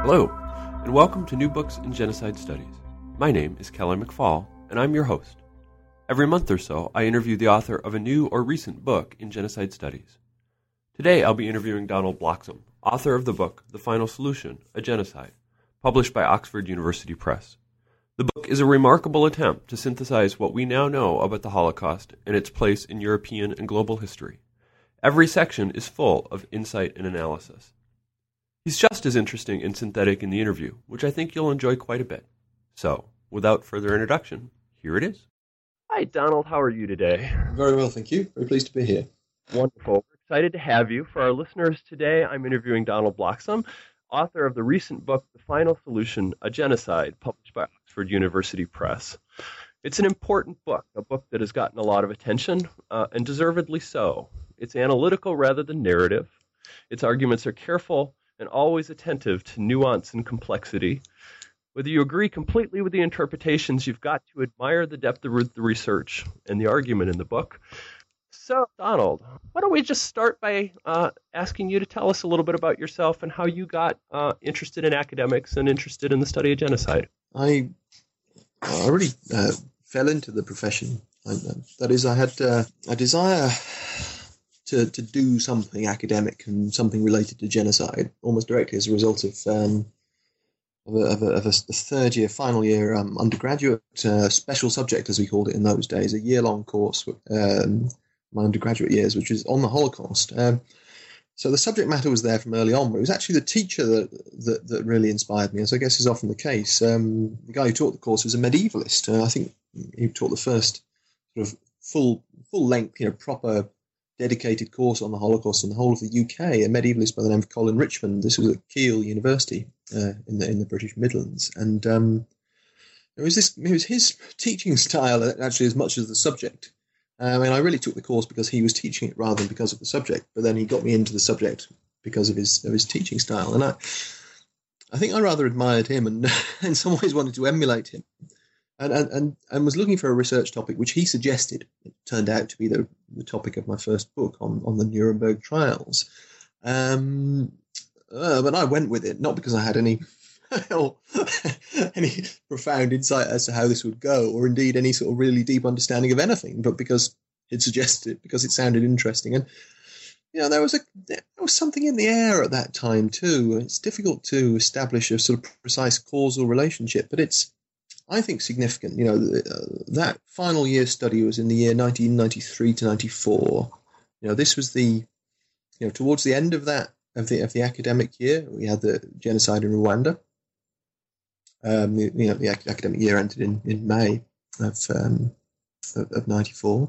Hello, and welcome to New Books in Genocide Studies. My name is Keller McFall, and I'm your host. Every month or so, I interview the author of a new or recent book in genocide studies. Today, I'll be interviewing Donald Bloxham, author of the book The Final Solution, A Genocide, published by Oxford University Press. The book is a remarkable attempt to synthesize what we now know about the Holocaust and its place in European and global history. Every section is full of insight and analysis. He's just as interesting and synthetic in the interview, which I think you'll enjoy quite a bit. So, without further introduction, here it is. Hi, Donald. How are you today? Very well, thank you. Very pleased to be here. Wonderful. We're excited to have you. For our listeners today, I'm interviewing Donald Bloxham, author of the recent book, The Final Solution, A Genocide, published by Oxford University Press. It's an important book, a book that has gotten a lot of attention, and deservedly so. It's analytical rather than narrative. Its arguments are careful and always attentive to nuance and complexity. Whether you agree completely with the interpretations, you've got to admire the depth of the research and the argument in the book. So, Donald, why don't we just start by asking you to tell us a little bit about yourself and how you got interested in academics and interested in the study of genocide. I really fell into the profession. That is, I had a desire to do something academic and something related to genocide, almost directly as a result of a third year, final year undergraduate special subject, as we called it in those days, a year-long course, my undergraduate years, which was on the Holocaust. So the subject matter was there from early on, but it was actually the teacher that really inspired me, as I guess is often the case. The guy who taught the course was a medievalist. I think he taught the first sort of full-length, proper dedicated course on the Holocaust in the whole of the UK, a medievalist by the name of Colin Richmond. This was at Keele University in the British Midlands, and it was his teaching style actually as much as the subject. And I really took the course because he was teaching it rather than because of the subject. But then he got me into the subject because of his teaching style, and I think I rather admired him and in some ways wanted to emulate him. And was looking for a research topic which he suggested. It turned out to be the topic of my first book on the Nuremberg trials. But I went with it, not because I had any profound insight as to how this would go, or indeed any sort of really deep understanding of anything, but because he'd suggested it, because it sounded interesting. And there was something in the air at that time too. It's difficult to establish a sort of precise causal relationship, but it's, I think, significant. That final year study was in the year 1993 to 94. This was towards the end of the academic year. We had the genocide in Rwanda. The academic year ended in May of 94.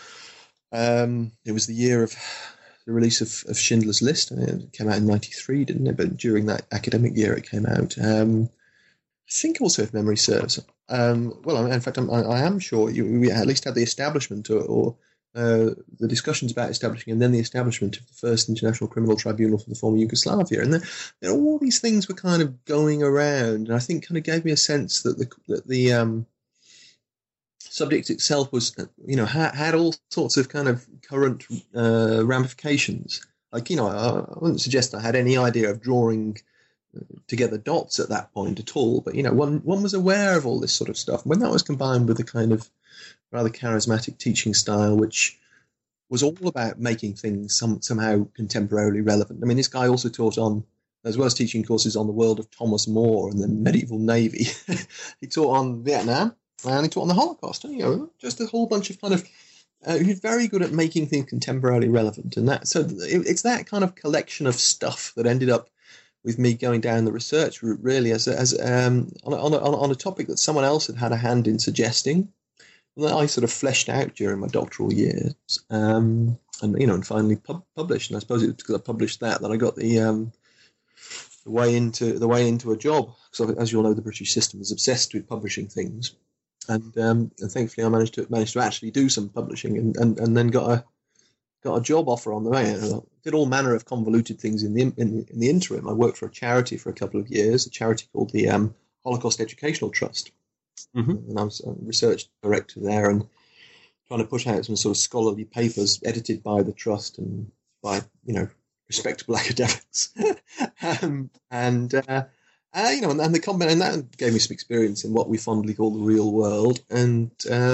It was the year of the release of Schindler's List. It came out in 93, didn't it? But during that academic year, it came out. I think also, if memory serves. In fact, I am sure we at least had the establishment or the discussions about establishing, and then the establishment of the first International Criminal Tribunal for the former Yugoslavia. And all these things were kind of going around, and I think kind of gave me a sense that the subject itself was, had all sorts of kind of current ramifications. Like, I wouldn't suggest I had any idea of drawing together dots at that point at all, but one was aware of all this sort of stuff. When that was combined with a kind of rather charismatic teaching style, which was all about making things somehow contemporarily relevant. I mean, this guy also taught on, as well as teaching courses on the world of Thomas More and the medieval navy, he taught on Vietnam and he taught on the Holocaust. And, just a whole bunch of kind of. He's very good at making things contemporarily relevant, and it's that kind of collection of stuff that ended up with me going down the research route, really, as on a topic that someone else had a hand in suggesting, and that I sort of fleshed out during my doctoral years, and finally published. And I suppose it was because I published that I got the way into a job. Because, as you all know, the British system is obsessed with publishing things, and thankfully I managed to actually do some publishing, and then got a job offer on the way. I did all manner of convoluted things in the interim. I worked for a charity for a couple of years, a charity called the Holocaust Educational Trust. Mm-hmm. And I was a research director there and trying to push out some sort of scholarly papers edited by the trust and by, respectable academics. And the and that gave me some experience in what we fondly call the real world, and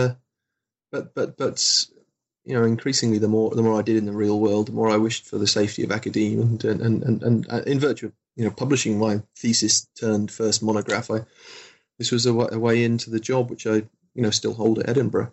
but increasingly the more I did in the real world, the more I wished for the safety of academia, and in virtue of publishing my thesis turned first monograph, this was a way into the job which I still hold at Edinburgh.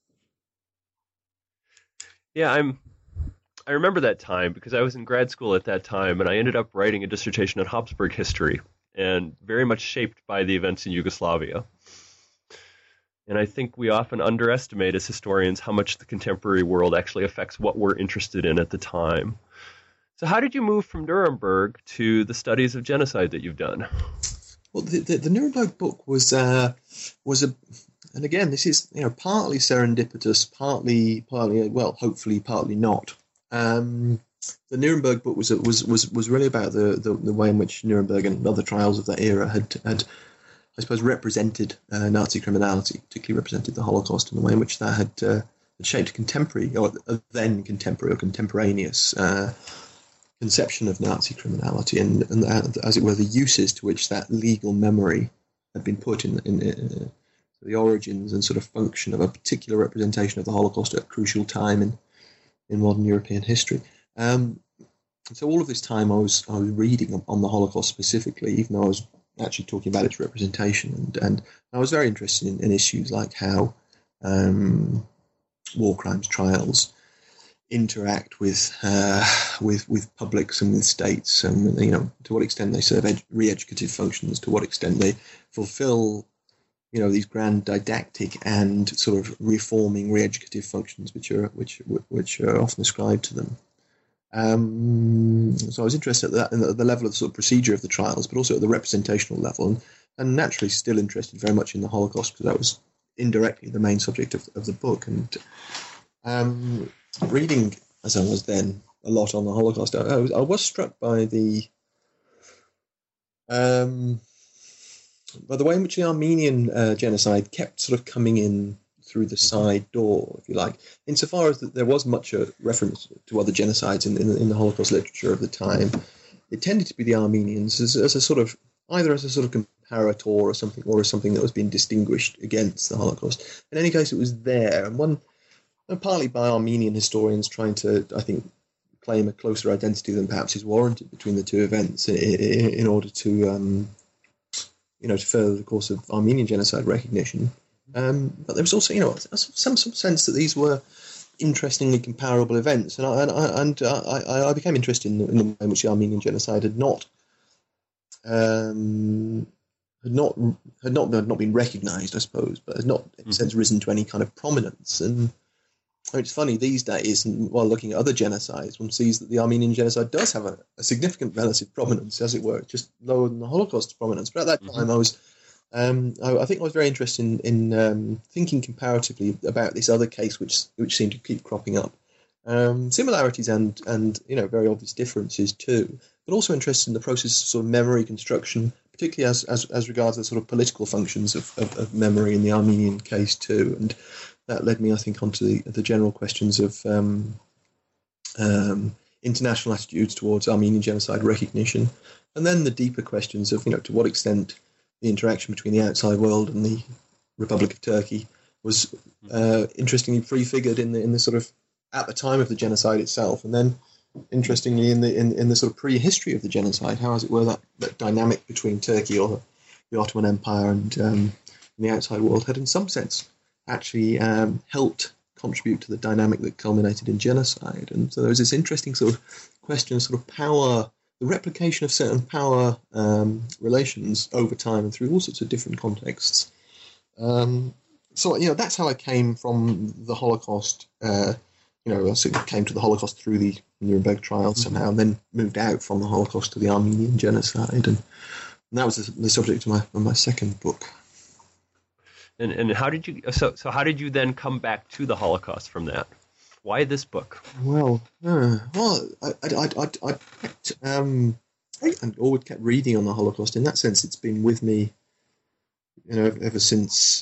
Yeah, I remember that time because I was in grad school at that time, and I ended up writing a dissertation on Habsburg history, and very much shaped by the events in Yugoslavia. And I think we often underestimate as historians how much the contemporary world actually affects what we're interested in at the time. So how did you move from Nuremberg to the studies of genocide that you've done? Well, the Nuremberg book was and again, this is partly serendipitous, partly hopefully partly not. The Nuremberg book was really about the way in which Nuremberg and other trials of that era had I suppose represented Nazi criminality, particularly represented the Holocaust, and the way in which that had shaped contemporary or then contemporary or contemporaneous conception of Nazi criminality, and as it were, the uses to which that legal memory had been put in the origins and sort of function of a particular representation of the Holocaust at a crucial time in modern European history. So all of this time I was reading on the Holocaust specifically, even though I was actually talking about its representation, and I was very interested in issues like how war crimes trials interact with publics and with states, and to what extent they serve re-educative functions, to what extent they fulfill these grand didactic and sort of reforming re-educative functions which are often ascribed to them. So I was interested at the level of the sort of procedure of the trials, but also at the representational level, and naturally still interested very much in the Holocaust because that was indirectly the main subject of the book. And reading, as I was then, a lot on the Holocaust, I was struck by the way in which the Armenian genocide kept sort of coming in through the side door, if you like, insofar as that there was much a reference to other genocides in the Holocaust literature of the time. It tended to be the Armenians as a sort of either as a sort of comparator or something that was being distinguished against the Holocaust. In any case, it was there, and partly by Armenian historians trying to, I think, claim a closer identity than perhaps is warranted between the two events in order to to further the course of Armenian genocide recognition. But there was also, some sense that these were interestingly comparable events, and I became interested in the way in which the Armenian genocide had not been recognised, I suppose, but had not, in a sense, risen to any kind of prominence. And it's funny these days, and while looking at other genocides, one sees that the Armenian genocide does have a significant relative prominence, as it were, just lower than the Holocaust's prominence. But at that time, I think I was very interested in thinking comparatively about this other case, which seemed to keep cropping up. Similarities and very obvious differences too, but also interested in the process of sort of memory construction, particularly as regards the sort of political functions of memory in the Armenian case too. And that led me, I think, onto the general questions of international attitudes towards Armenian genocide recognition, and then the deeper questions of to what extent the interaction between the outside world and the Republic of Turkey was interestingly prefigured in the sort of at the time of the genocide itself, and then interestingly in the sort of prehistory of the genocide, how, as it were, that dynamic between Turkey or the Ottoman Empire and the outside world had in some sense actually helped contribute to the dynamic that culminated in genocide. And so there was this interesting sort of question of sort of power, the replication of certain power relations over time and through all sorts of different contexts. So that's how I came from the Holocaust. I sort of came to the Holocaust through the Nuremberg trials somehow, and then moved out from the Holocaust to the Armenian genocide, and that was the subject of my second book. And how did you how did you then come back to the Holocaust from that? Why this book? I always kept reading on the Holocaust. In that sense, it's been with me, ever since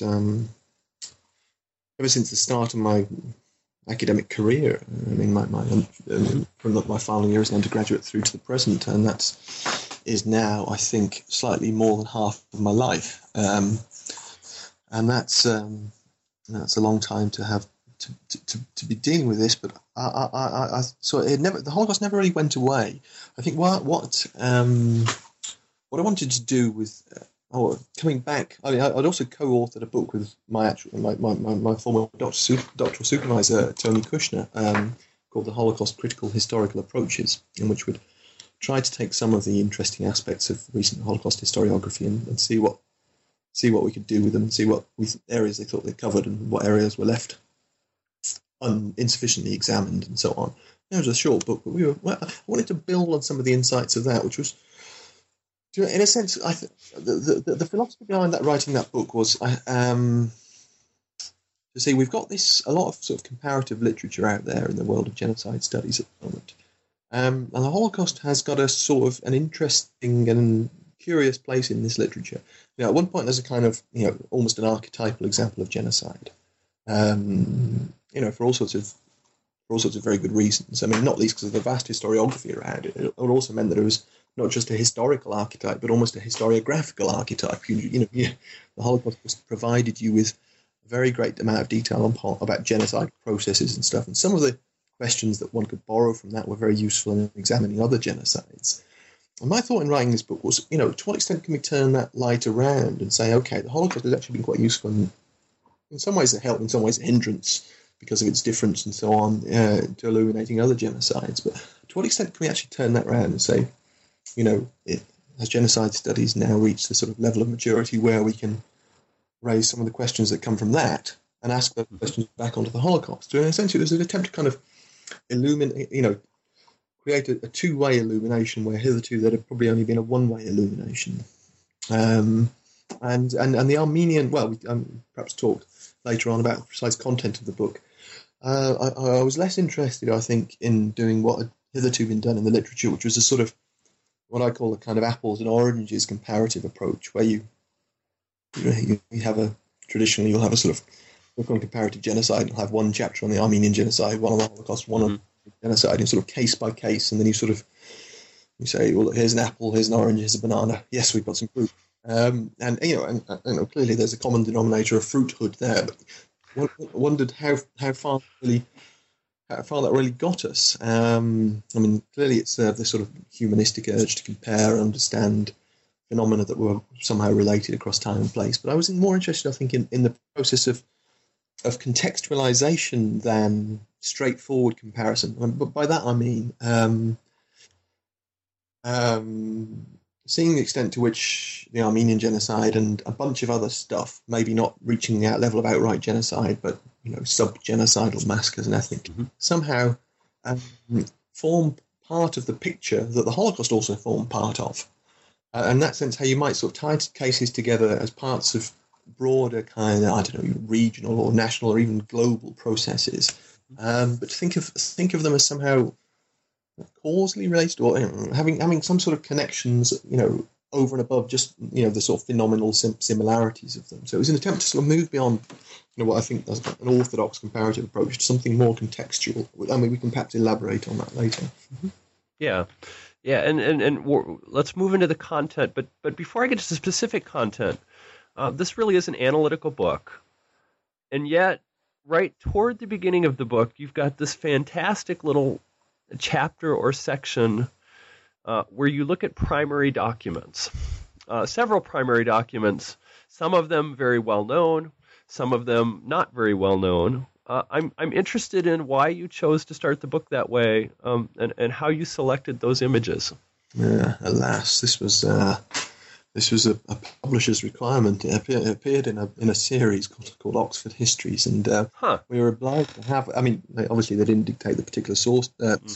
the start of my academic career. I mean, from my final year as an undergraduate through to the present, and that's is now, I think, slightly more than half of my life, and that's a long time to have to be dealing with this. But so the Holocaust never really went away. I think what I wanted to do with coming back. I mean, I'd also co-authored a book with my former doctoral supervisor Tony Kushner, called The Holocaust: Critical Historical Approaches, in which we'd try to take some of the interesting aspects of recent Holocaust historiography and see what we could do with them, and see what areas they thought they covered and what areas were left insufficiently examined, and so on. It was a short book, but I wanted to build on some of the insights of that, which was, in a sense, the philosophy behind writing that book was to see we've got a lot of sort of comparative literature out there in the world of genocide studies at the moment, and the Holocaust has got a sort of an interesting and curious place in this literature. At one point, there's a kind of almost an archetypal example of genocide, for all sorts of very good reasons. I mean, not least because of the vast historiography around it. It also meant that it was not just a historical archetype, but almost a historiographical archetype. The Holocaust provided you with a very great amount of detail about genocide processes and stuff. And some of the questions that one could borrow from that were very useful in examining other genocides. And my thought in writing this book was, to what extent can we turn that light around and say, okay, the Holocaust has actually been quite useful in some ways a help, in some ways a hindrance because of its difference and so on, to illuminating other genocides. But to what extent can we actually turn that around and say, has genocide studies now reached the sort of level of maturity where we can raise some of the questions that come from that and ask those questions back onto the Holocaust? So in a sense, it was an attempt to kind of illuminate, create a two-way illumination where hitherto there had probably only been a one-way illumination. And the Armenian, we perhaps talked later on about the precise content of the book. I was less interested, I think, in doing what had hitherto been done in the literature, which was a sort of what I call a kind of apples and oranges comparative approach, where you have traditionally you'll have a sort of book on comparative genocide. You'll have one chapter on the Armenian genocide, one on the Holocaust, one on genocide, in sort of case by case, and then you say, well, here's an apple, here's an orange, here's a banana. Yes, we've got some fruit, and clearly there's a common denominator of fruithood there. But wondered how far that really got us. I mean, clearly it's the sort of humanistic urge to compare and understand phenomena that were somehow related across time and place. But I was more interested, I think, in the process of contextualization than straightforward comparison. But by that I mean seeing the extent to which the Armenian genocide and a bunch of other stuff, maybe not reaching that level of outright genocide, but sub-genocidal massacres and ethnic, somehow form part of the picture that the Holocaust also formed part of. In that sense, how you might sort of tie cases together as parts of broader kind of, regional or national or even global processes. But to think of them as somehow causally related, or having some sort of connections, over and above just the sort of phenomenal similarities of them. So it was an attempt to sort of move beyond what I think is an orthodox comparative approach to something more contextual. I mean, we can perhaps elaborate on that later. Yeah, and let's move into the content. But before I get to the specific content, this really is an analytical book, and yet right toward the beginning of the book, you've got this fantastic little chapter or section where you look at primary documents, several primary documents, some of them very well known, some of them not very well known. I'm interested in why you chose to start the book that way, and how you selected those images. Yeah, alas, this was a publisher's requirement. It appeared in a series called Oxford Histories, and we were obliged to have. I mean, obviously they didn't dictate the particular sorts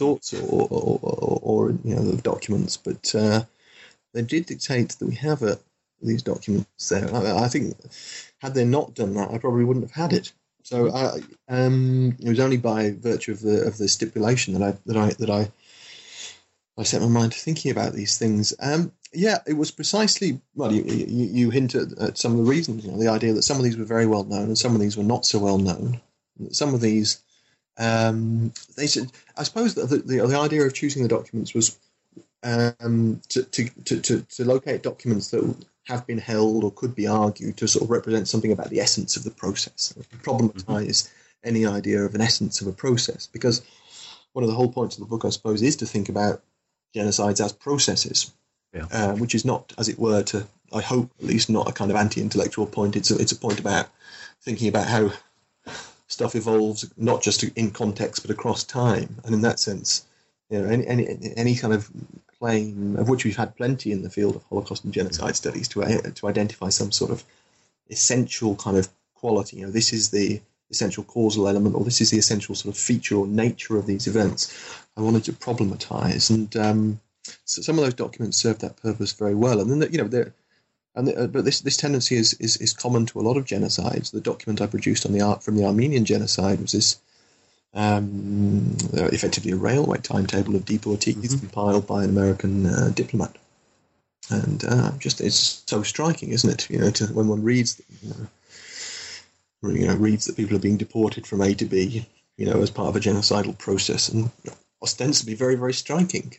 or the documents, but they did dictate that we have these documents there. I think had they not done that, I probably wouldn't have had it. So it was only by virtue of the stipulation that I set my mind to thinking about these things. Yeah, it was precisely, well, you hinted at some of the reasons, the idea that some of these were very well known and some of these were not so well known. Some of these, they said, I suppose that the idea of choosing the documents was to locate documents that have been held or could be argued to sort of represent something about the essence of the process, problematize any idea of an essence of a process. Because one of the whole points of the book, I suppose, is to think about genocides as processes, which is not, as it were, I hope at least, not a kind of anti-intellectual point. It's a point about thinking about how stuff evolves, not just in context but across time. And in that sense, any kind of claim, of which we've had plenty in the field of Holocaust and genocide studies, to identify some sort of essential kind of quality. This is the essential causal element, or this is the essential sort of feature or nature of these events. I wanted to problematize, and so some of those documents serve that purpose very well. And then but this tendency is common to a lot of genocides. The document I produced from the Armenian genocide was this effectively a railway timetable of deportees compiled by an American diplomat, and it's so striking, isn't it? When one reads, reads that people are being deported from A to B, as part of a genocidal process, and ostensibly very, very striking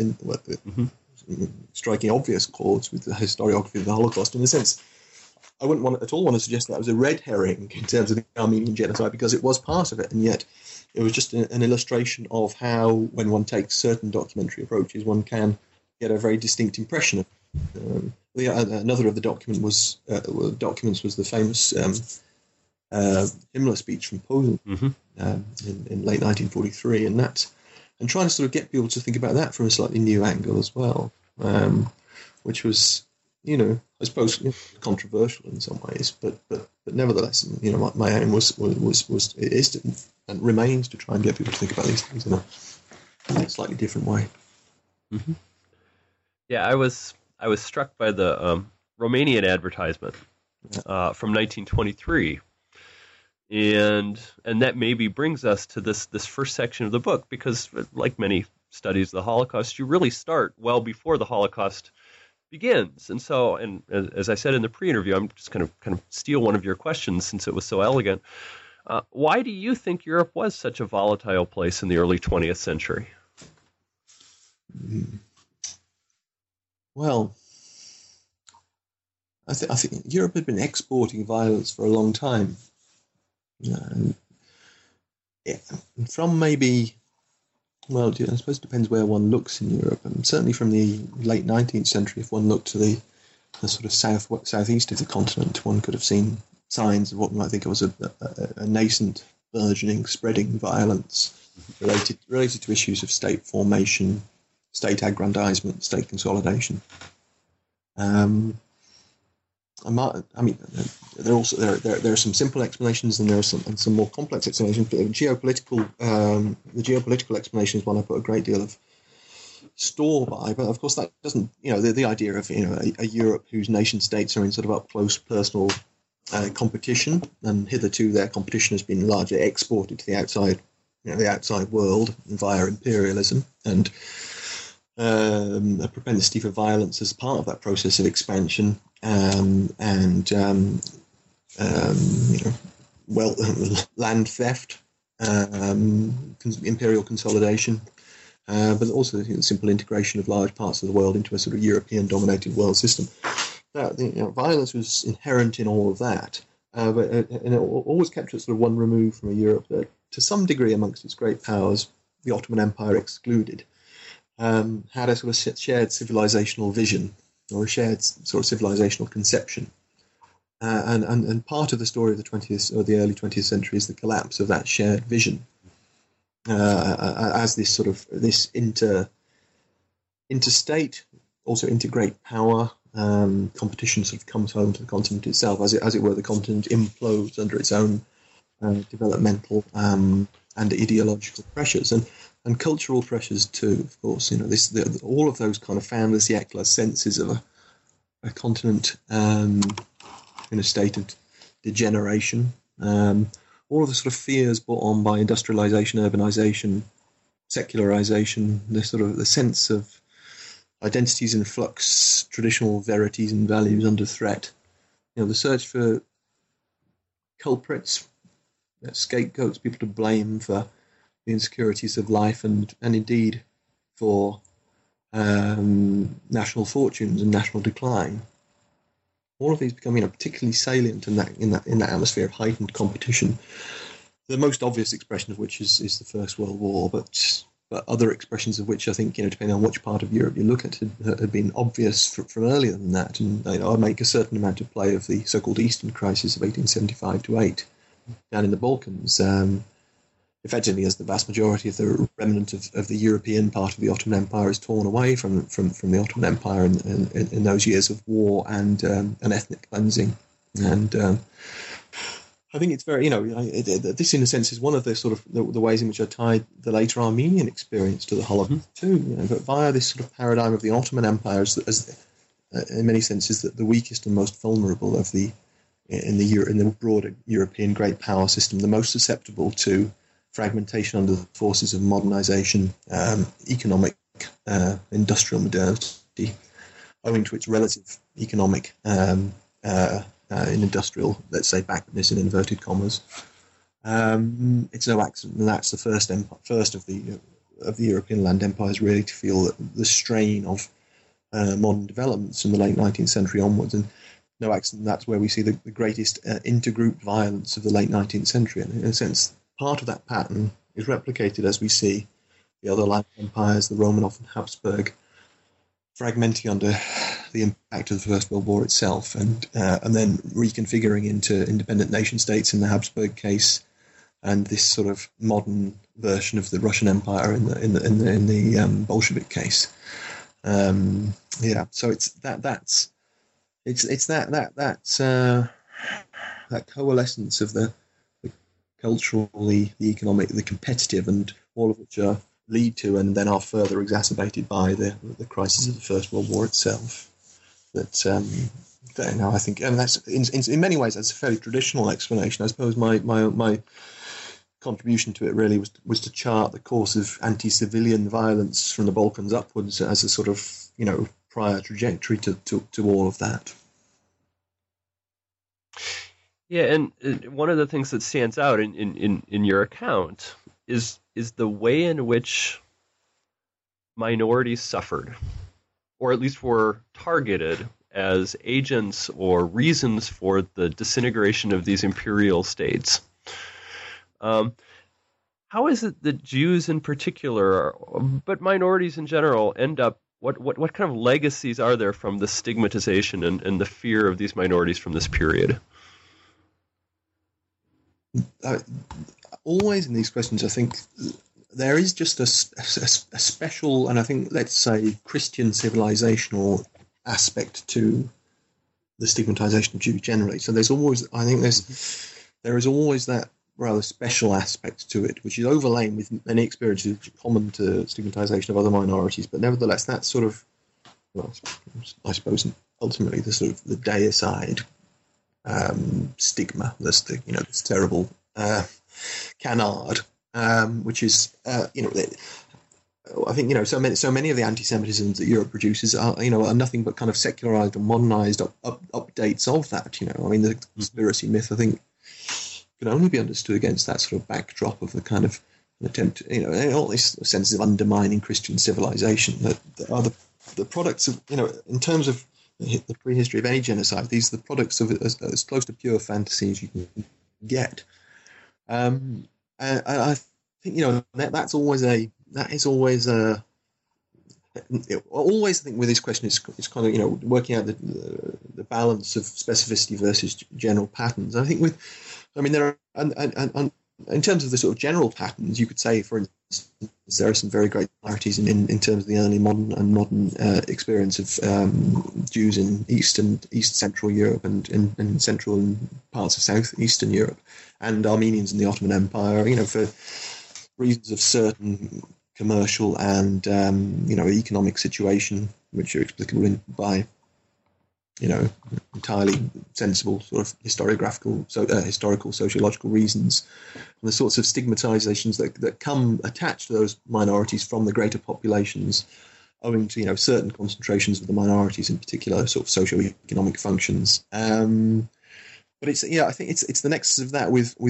striking obvious chords with the historiography of the Holocaust. In a sense, I wouldn't at all want to suggest that was a red herring in terms of the Armenian genocide, because it was part of it, and yet it was just an illustration of how, when one takes certain documentary approaches, one can get a very distinct impression of another of the documents was the famous Himmler speech from Posen in late 1943, and trying to sort of get people to think about that from a slightly new angle as well, which was, I suppose, controversial in some ways, but nevertheless, my aim was and remains to try and get people to think about these things in a slightly different way. Mm-hmm. Yeah, I was struck by the Romanian advertisement from 1923, and that maybe brings us to this first section of the book, because like many studies of the Holocaust, you really start well before the Holocaust begins. And so, and as I said in the pre-interview, I'm just kind of steal one of your questions since it was so elegant. Why do you think Europe was such a volatile place in the early 20th century? Well, I think Europe had been exporting violence for a long time. From maybe, well, I suppose it depends where one looks in Europe. And certainly from the late 19th century, if one looked to the sort of southeast of the continent, one could have seen signs of what one might think of as a nascent, burgeoning, spreading violence related to issues of state formation, state aggrandizement, state consolidation. There are some simple explanations, and there are some more complex explanations. But the geopolitical explanation is one I put a great deal of store by. But of course, that doesn't, the idea of a Europe whose nation states are in sort of up close personal competition, and hitherto their competition has been largely exported to the outside world via imperialism, and a propensity for violence as part of that process of expansion, land theft, imperial consolidation, but also the simple integration of large parts of the world into a sort of European-dominated world system. Violence was inherent in all of that, and it always kept it sort of one remove from a Europe that, to some degree, amongst its great powers, the Ottoman Empire excluded, had a sort of shared civilizational vision, or a shared sort of civilizational conception. And part of the story of the 20th or the early 20th century is the collapse of that shared vision, as this sort of this interstate, also intergreat power competition sort of comes home to the continent itself. As it were, the continent implodes under its own developmental and ideological pressures, and cultural pressures too. Of course, all of those kind of fin de siècle senses of a continent in a state of degeneration. All of the sort of fears brought on by industrialization, urbanization, secularization, the sense of identities in flux, traditional verities and values under threat. The search for culprits, scapegoats, people to blame for the insecurities of life, and indeed for national fortunes and national decline. All of these become, particularly salient in that atmosphere of heightened competition. The most obvious expression of which is the First World War, but other expressions of which I think, depending on which part of Europe you look at, had been obvious from earlier than that. And I make a certain amount of play of the so-called Eastern Crisis of 1875 to 8 down in the Balkans. Effectively, as the vast majority of the remnant of the European part of the Ottoman Empire is torn away from the Ottoman Empire in those years of war and an ethnic cleansing. And I think it's very, this in a sense is one of the sort of the ways in which I tied the later Armenian experience to the Holocaust too, but via this sort of paradigm of the Ottoman Empire as in many senses the weakest and most vulnerable of in the broader European great power system, the most susceptible to fragmentation under the forces of modernization, economic, industrial modernity, owing to its relative economic in industrial, let's say, backwardness in inverted commas. It's no accident that that's the first of the European land empires really to feel the strain of modern developments from the late 19th century onwards, and no accident that's where we see the greatest intergroup violence of the late 19th century. And in a sense, part of that pattern is replicated as we see the other land empires, the Romanov and Habsburg, fragmenting under the impact of the First World War itself, and then reconfiguring into independent nation states in the Habsburg case, and this sort of modern version of the Russian Empire in the Bolshevik case. So it's that coalescence of the cultural, the economic, the competitive, and all of which lead to and then are further exacerbated by the crisis of the First World War itself. I think, and that's in many ways that's a fairly traditional explanation. I suppose my contribution to it really was to chart the course of anti-civilian violence from the Balkans upwards as a sort of prior trajectory to all of that. Yeah, and one of the things that stands out in your account is the way in which minorities suffered, or at least were targeted as agents or reasons for the disintegration of these imperial states. How is it that Jews in particular, but minorities in general, end up? What kind of legacies are there from the stigmatization and the fear of these minorities from this period? Always in these questions, I think there is just a special, and I think, let's say, Christian civilizational aspect to the stigmatization of Jews generally. So there is always that rather special aspect to it, which is overlain with many experiences common to stigmatization of other minorities. But nevertheless, that sort of, I suppose, ultimately the sort of the deicide stigma, this terrible canard, which is I think so many of the anti-Semitisms that Europe produces are nothing but kind of secularized and modernized updates of that. The conspiracy myth, I think, can only be understood against that sort of backdrop of the kind of an attempt, all these senses of undermining Christian civilization that are the products of, in terms of the prehistory of any genocide, these are the products of as close to pure fantasy as you can get. And I think that's always always I think with this question it's kind of working out the balance of specificity versus general patterns. I think there are and in terms of the sort of general patterns, you could say, for instance, there are some very great similarities in terms of the early modern experience of Jews in East Central Europe and in Central and parts of Southeastern Europe, and Armenians in the Ottoman Empire, for reasons of certain commercial and economic situation, which are explicable by entirely sensible sort of historical sociological reasons, and the sorts of stigmatizations that come attached to those minorities from the greater populations, owing to certain concentrations of the minorities, in particular sort of socio-economic functions. But it's I think it's the nexus of that with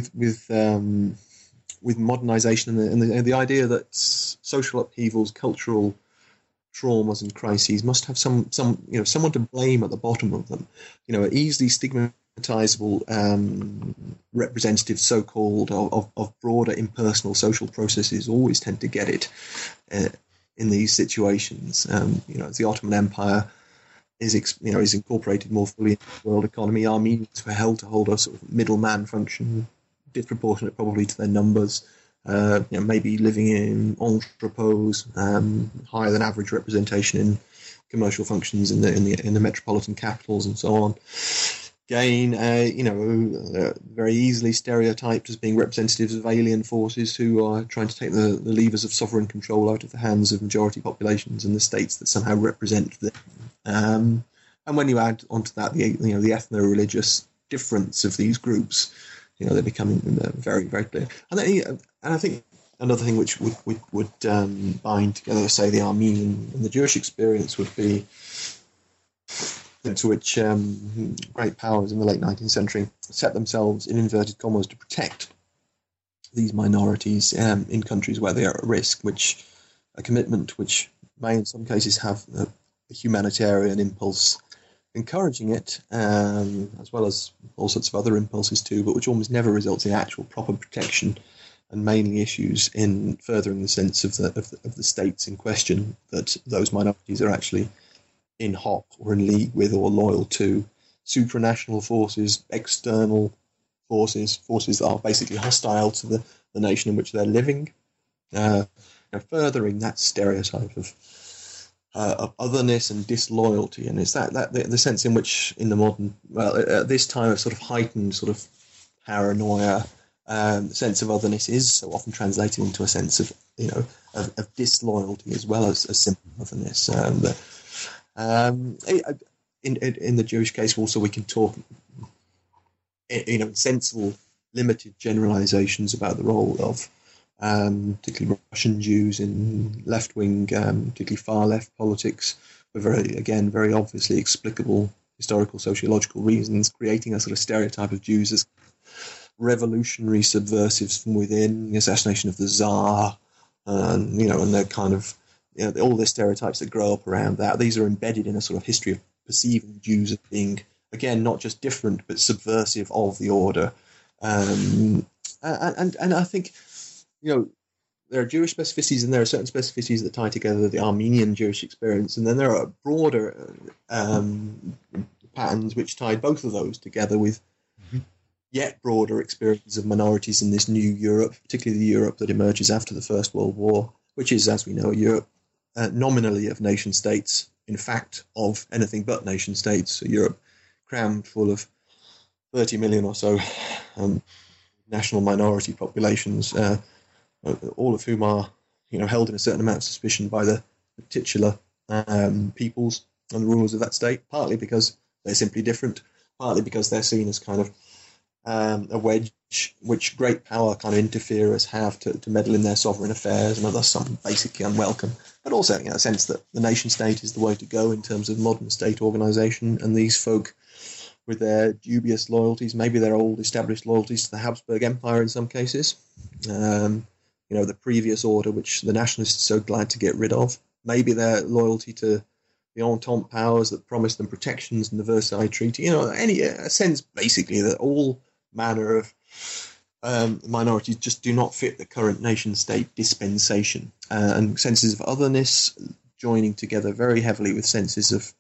modernization and the idea that social upheavals, cultural traumas and crises must have some someone to blame at the bottom of them. Easily stigmatizable representatives, so-called, of broader impersonal social processes always tend to get it in these situations. As the Ottoman Empire is incorporated more fully into the world economy, Armenians were held to hold a sort of middleman function, disproportionate probably to their numbers. Maybe living in entrepôts, higher than average representation in commercial functions in the metropolitan capitals, and so on. Again, very easily stereotyped as being representatives of alien forces who are trying to take the levers of sovereign control out of the hands of majority populations and the states that somehow represent them. And when you add onto that the ethno-religious difference of these groups, they're becoming very, very clear. And I think another thing which would bind together, say, the Armenian and the Jewish experience would be to which great powers in the late 19th century set themselves, in inverted commas, to protect these minorities in countries where they are at risk, a commitment which may in some cases have a humanitarian impulse encouraging it, as well as all sorts of other impulses too, but which almost never results in actual proper protection, and mainly issues in furthering the sense of the states in question that those minorities are actually in hoc or in league with or loyal to supranational forces, external forces that are basically hostile to the nation in which they're living, furthering that stereotype of otherness and disloyalty. And it's that the sense in which in the modern, at this time of sort of heightened sort of paranoia, the sense of otherness is so often translated into a sense of of disloyalty as well as simple otherness. In the Jewish case also we can talk sensible limited generalizations about the role of particularly Russian Jews in left-wing, particularly far-left politics, for very obviously explicable historical sociological reasons, creating a sort of stereotype of Jews as revolutionary subversives from within, the assassination of the Tsar, and the kind of all the stereotypes that grow up around that. These are embedded in a sort of history of perceiving Jews as being, again, not just different but subversive of the order, and I think there are Jewish specificities and there are certain specificities that tie together the Armenian Jewish experience, and then there are broader patterns which tie both of those together with yet broader experiences of minorities in this new Europe, particularly the Europe that emerges after the First World War, which is, as we know, a Europe nominally of nation states, in fact of anything but nation states, a Europe crammed full of 30 million or so national minority populations, all of whom are held in a certain amount of suspicion by the titular peoples and the rulers of that state, partly because they're simply different, partly because they're seen as kind of a wedge which great power kind of interferers have to meddle in their sovereign affairs, and thus some basically unwelcome, but also a sense that the nation state is the way to go in terms of modern state organisation, and these folk with their dubious loyalties, maybe their old established loyalties to the Habsburg Empire in some cases, the previous order which the nationalists are so glad to get rid of, maybe their loyalty to the Entente powers that promised them protections in the Versailles Treaty, a sense basically that all manner of minorities just do not fit the current nation-state dispensation, and senses of otherness joining together very heavily with senses of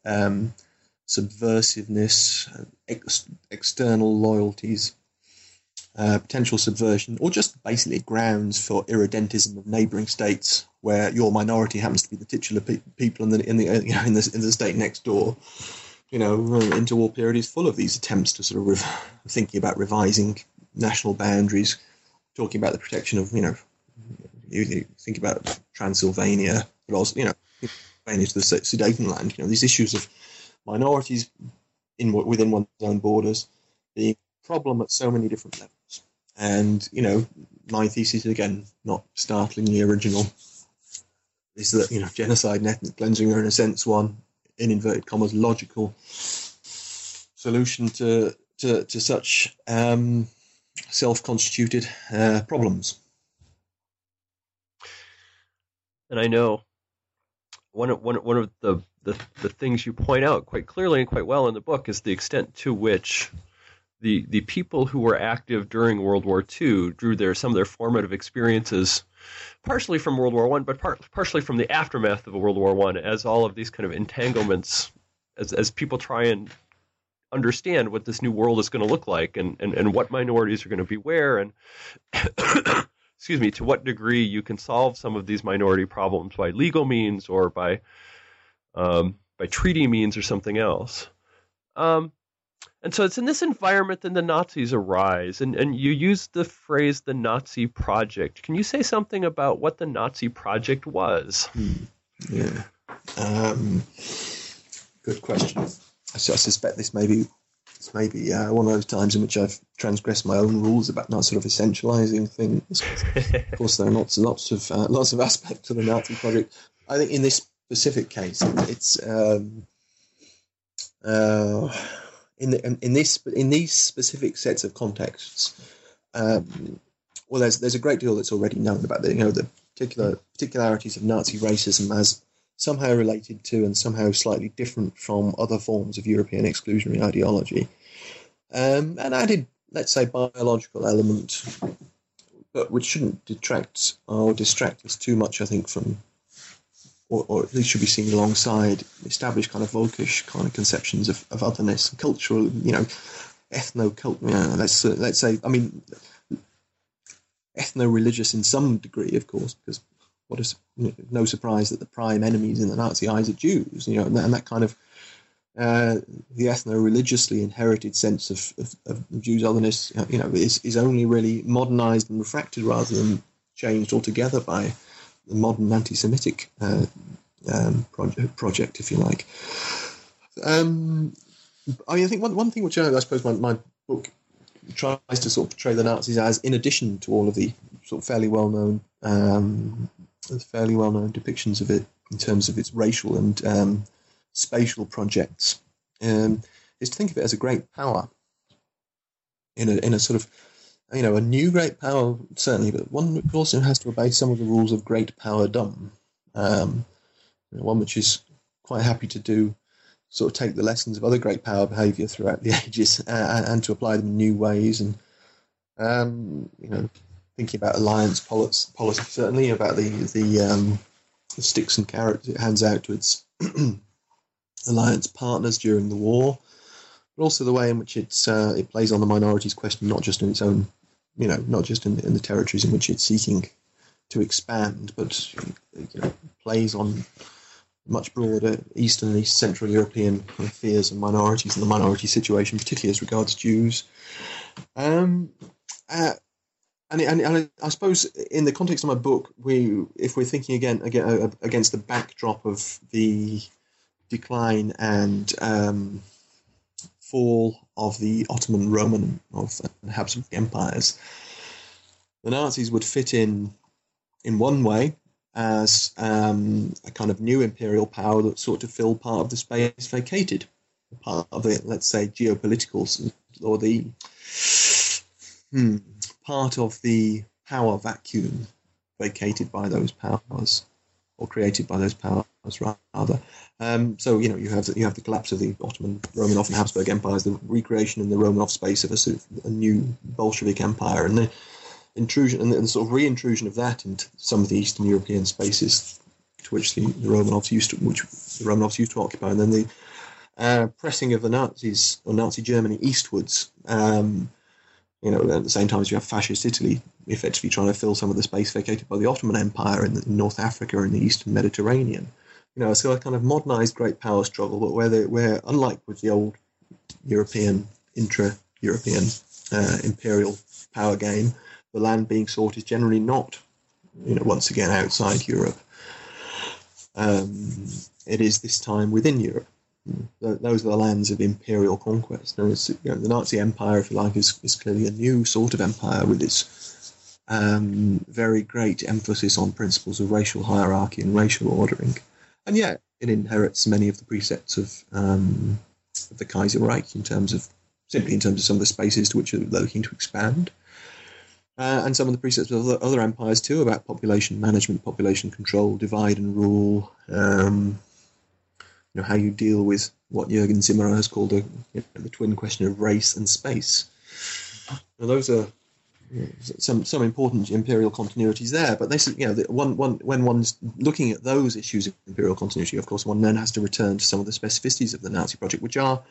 subversiveness, external loyalties, potential subversion, or just basically grounds for irredentism of neighbouring states where your minority happens to be the titular people in the state next door. Interwar period is full of these attempts to sort of thinking about revising national boundaries, talking about the protection of you think about Transylvania, but also Transylvania to the Sudetenland. These issues of minorities within one's own borders being a problem at so many different levels. And my thesis, again, not startlingly original, is that genocide and ethnic cleansing are in a sense one, in inverted commas, logical solution to such self-constituted problems. And I know one of the things you point out quite clearly and quite well in the book is the extent to which the people who were active during World War II drew some of their formative experiences partially from World War I, but partially from the aftermath of World War I, as all of these kind of entanglements, as people try and understand what this new world is going to look like and what minorities are going to be where, and excuse me, to what degree you can solve some of these minority problems by legal means or by treaty means or something else. And so it's in this environment that the Nazis arise, and you use the phrase the Nazi Project. Can you say something about what the Nazi Project was? Yeah. Good question. I suspect this may be one of those times in which I've transgressed my own rules about not sort of essentializing things. Of course, there are lots of aspects of the Nazi Project. I think in this specific case, it's in these specific sets of contexts, well, there's a great deal that's already known about the particularities of Nazi racism as somehow related to and somehow slightly different from other forms of European exclusionary ideology, and added, let's say, biological element, but which shouldn't detract or distract us too much, I think, from, or at least should be seen alongside established kind of Volkish kind of conceptions of otherness and cultural, ethno-cult, let's say, I mean, ethno-religious in some degree, of course, because no surprise that the prime enemies in the Nazi eyes are Jews, and that kind of the ethno-religiously inherited sense of Jews' otherness, is only really modernized and refracted rather than changed altogether by the modern anti-Semitic project, if you like. I think one thing which I suppose my book tries to sort of portray the Nazis as, in addition to all of the sort of fairly well-known depictions of it in terms of its racial and spatial projects, is to think of it as a great power in a sort of, a new great power, certainly, but one that also has to obey some of the rules of great powerdom. One which is quite happy to sort of take the lessons of other great power behaviour throughout the ages and to apply them in new ways. And, thinking about alliance policy, certainly, about the sticks and carrots it hands out to its alliance partners during the war, but also the way in which it plays on the minorities question, not just in its own, not just in the territories in which it's seeking to expand, but plays on much broader Eastern and East Central European kind of fears and minorities and the minority situation, particularly as regards Jews. And I suppose in the context of my book, if we're thinking again against the backdrop of the decline and fall of the Ottoman, Roman, of Habsburg empires, the Nazis would fit in one way as a kind of new imperial power that sought to fill part of the space vacated, part of the, let's say, geopolitical, or the part of the power vacuum vacated by those powers, or created by those powers, rather. So you have the collapse of the Ottoman, Romanov, and Habsburg empires, the recreation in the Romanov space of a new Bolshevik empire, and the intrusion and the sort of re-intrusion of that into some of the Eastern European spaces to which the Romanovs used to occupy, and then the pressing of the Nazis, or Nazi Germany, eastwards. At the same time as you have fascist Italy effectively trying to fill some of the space vacated by the Ottoman Empire in North Africa and the Eastern Mediterranean. So a kind of modernized great power struggle, but where unlike with the old European, intra-European imperial power game, the land being sought is generally not, once again outside Europe. It is this time within Europe. Those are the lands of imperial conquest. The Nazi Empire, if you like, is clearly a new sort of empire with its very great emphasis on principles of racial hierarchy and racial ordering, and yet it inherits many of the precepts of the Kaiserreich in terms of some of the spaces to which they're looking to expand. and some of the precepts of other empires too, about population management, population control, divide and rule. How you deal with what Jürgen Zimmer has called the twin question of race and space. Now, those are some important imperial continuities there, but this, when one's looking at those issues of imperial continuity, of course, one then has to return to some of the specificities of the Nazi project, which are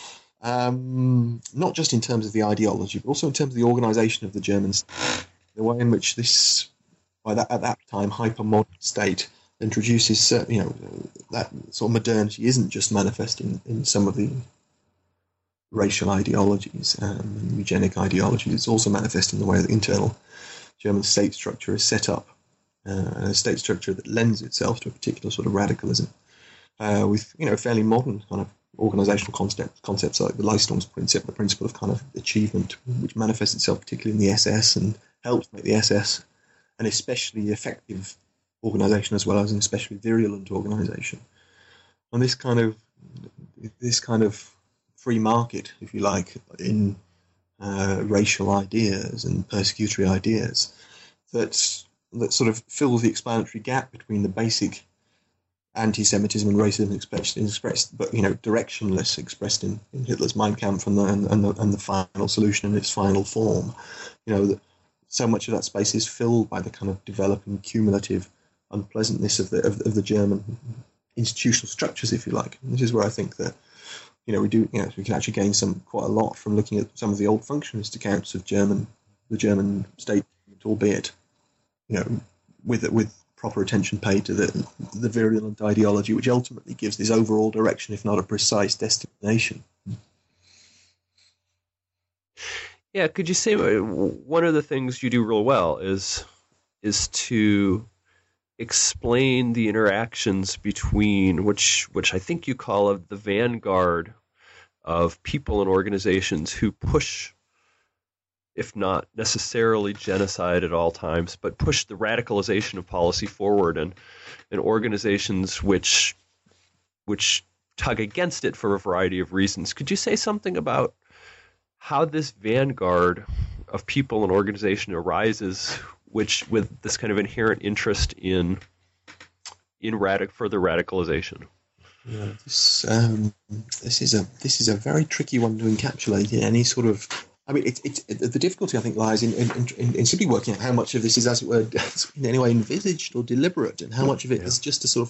not just in terms of the ideology, but also in terms of the organisation of the German state, the way in which this, at that time, hyper-modern state introduces, that sort of modernity isn't just manifesting in some of the racial ideologies and eugenic ideologies. It's also manifesting the way the internal German state structure is set up, a state structure that lends itself to a particular sort of radicalism, with fairly modern kind of organizational concepts like the Leistungsprincip, the principle of kind of achievement, which manifests itself particularly in the SS and helps make the SS an especially effective organization as well as an especially virulent organization. And this kind of free market, if you like, in racial ideas and persecutory ideas that sort of fills the explanatory gap between the basic anti-Semitism and racism expressed, but directionless, expressed in Hitler's Mein Kampf and the final solution in its final form. That so much of that space is filled by the kind of developing cumulative unpleasantness of the German institutional structures, if you like. And this is where I think that we can actually gain quite a lot from looking at some of the old functionalist accounts of the German state, albeit with proper attention paid to the virulent ideology, which ultimately gives this overall direction, if not a precise destination. Yeah, could you say one of the things you do real well is to explain the interactions between which I think you call the vanguard of people and organizations who push, if not necessarily genocide at all times, but push the radicalization of policy forward, and organizations which tug against it for a variety of reasons. Could you say something about how this vanguard of people and organization arises, which with this kind of inherent interest in further radicalization? Yeah, this is a very tricky one to encapsulate in any sort of. I mean, the difficulty I think lies in simply working out how much of this is, as it were, in any way envisaged or deliberate, and how much of it is just a sort of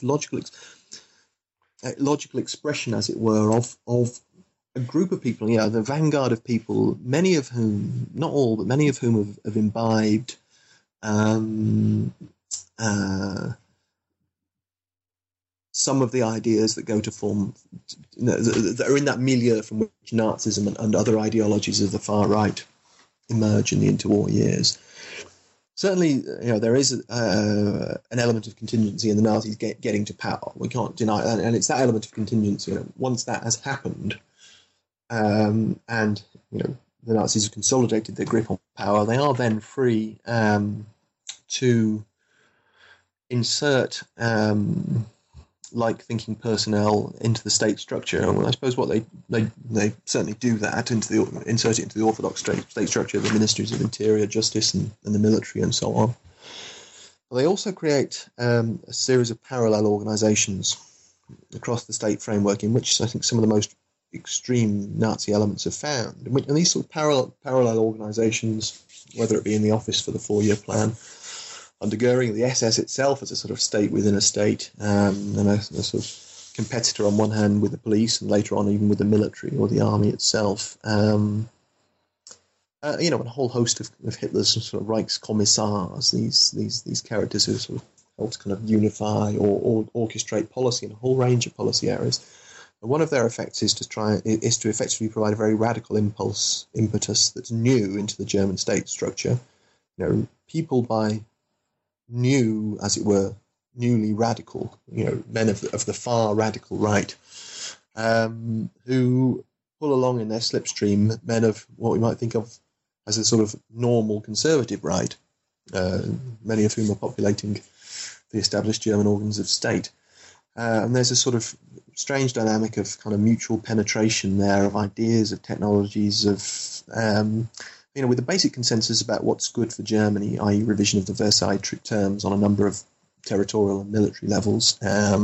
logical expression, as it were, of a group of people. The vanguard of people, many of whom, not all, but many of whom have imbibed some of the ideas that go to form, that are in that milieu from which Nazism and other ideologies of the far right emerge in the interwar years. Certainly, there is an element of contingency in the Nazis getting to power. We can't deny that, and it's that element of contingency. Once that has happened, and the Nazis have consolidated their grip on power, they are then free to insert like-thinking personnel into the state structure. And I suppose what they certainly do that, insert it into the orthodox state structure, the ministries of interior, justice, and the military, and so on. But they also create a series of parallel organizations across the state framework, in which I think some of the most extreme Nazi elements are found. And these sort of parallel organizations, whether it be in the Office for the Four-Year Plan, under Goering, the SS itself as a sort of state within a state, and a sort of competitor on one hand with the police, and later on even with the military or the army itself. And a whole host of Hitler's sort of Reichskommissars, these characters who sort of help to kind of unify or orchestrate policy in a whole range of policy areas. And one of their effects is to effectively provide a very radical impetus that's new into the German state structure. People by new, as it were, newly radical, men of the far radical right, who pull along in their slipstream men of what we might think of as a sort of normal conservative right, many of whom are populating the established German organs of state. And there's a sort of strange dynamic of kind of mutual penetration there of ideas, of technologies, of with the basic consensus about what's good for Germany, i.e. revision of the Versailles terms on a number of territorial and military levels,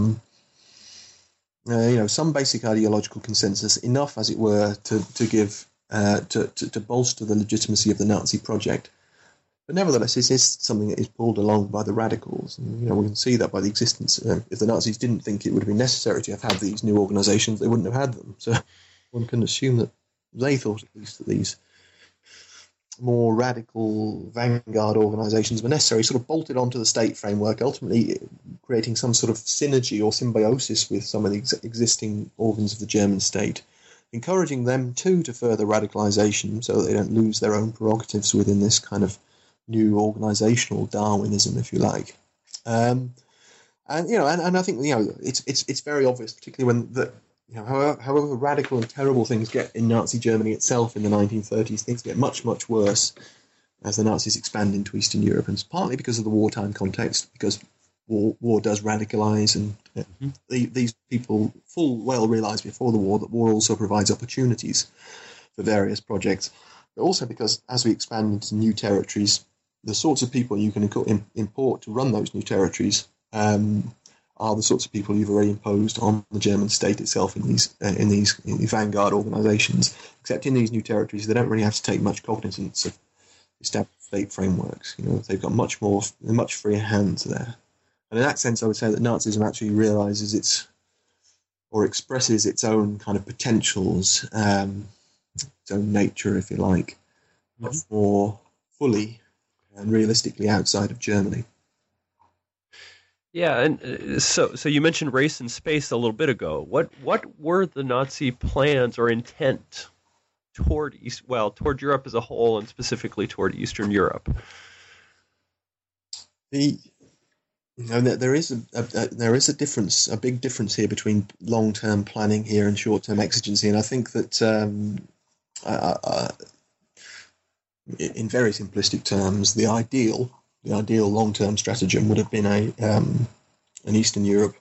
some basic ideological consensus, enough, as it were, to give to bolster the legitimacy of the Nazi project. But nevertheless, this is something that is pulled along by the radicals. And, we can see that by the existence. If the Nazis didn't think it would have been necessary to have had these new organisations, they wouldn't have had them. So one can assume that they thought, at least, that these more radical vanguard organisations were necessary, sort of bolted onto the state framework, ultimately creating some sort of synergy or symbiosis with some of the existing organs of the German state, encouraging them too to further radicalisation so that they don't lose their own prerogatives within this kind of new organisational Darwinism, if you like. And I think it's very obvious, particularly when however radical and terrible things get in Nazi Germany itself in the 1930s, things get much, much worse as the Nazis expand into Eastern Europe, and it's partly because of the wartime context, because war does radicalise, and these people full well realised before the war that war also provides opportunities for various projects, but also because as we expand into new territories, the sorts of people you can import to run those new territories are the sorts of people you've already imposed on the German state itself in these vanguard organisations. Except in these new territories, they don't really have to take much cognizance of established state frameworks. They've got much freer hands there. And in that sense, I would say that Nazism actually realises or expresses its own kind of potentials, its own nature, if you like, much more fully and realistically outside of Germany. Yeah, and so you mentioned race and space a little bit ago. What were the Nazi plans or intent toward Europe as a whole, and specifically toward Eastern Europe? There is a difference, a big difference here between long-term planning here and short-term exigency, and I think that in very simplistic terms, the ideal long-term stratagem would have been an Eastern Europe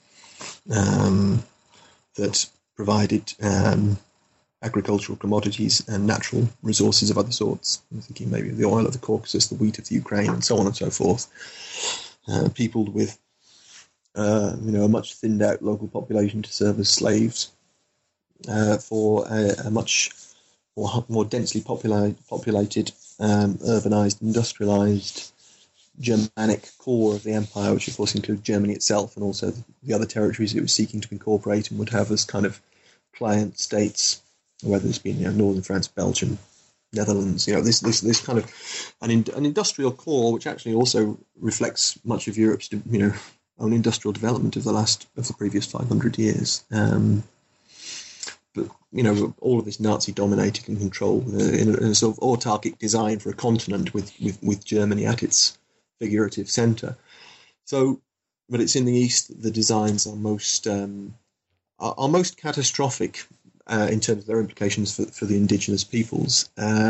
that provided agricultural commodities and natural resources of other sorts. I'm thinking maybe of the oil of the Caucasus, the wheat of the Ukraine, and so on and so forth. Peopled with a much thinned out local population to serve as slaves for a much more densely populated, urbanized, industrialized Germanic core of the empire, which of course includes Germany itself and also the other territories it was seeking to incorporate and would have as kind of client states, whether it's been northern France, Belgium, Netherlands. This kind of an industrial core, which actually also reflects much of Europe's own industrial development of the previous 500 years. But all of this Nazi dominated and controlled in a sort of autarkic design for a continent with Germany at its figurative centre. So, but it's in the East the designs are most catastrophic in terms of their implications for the indigenous peoples.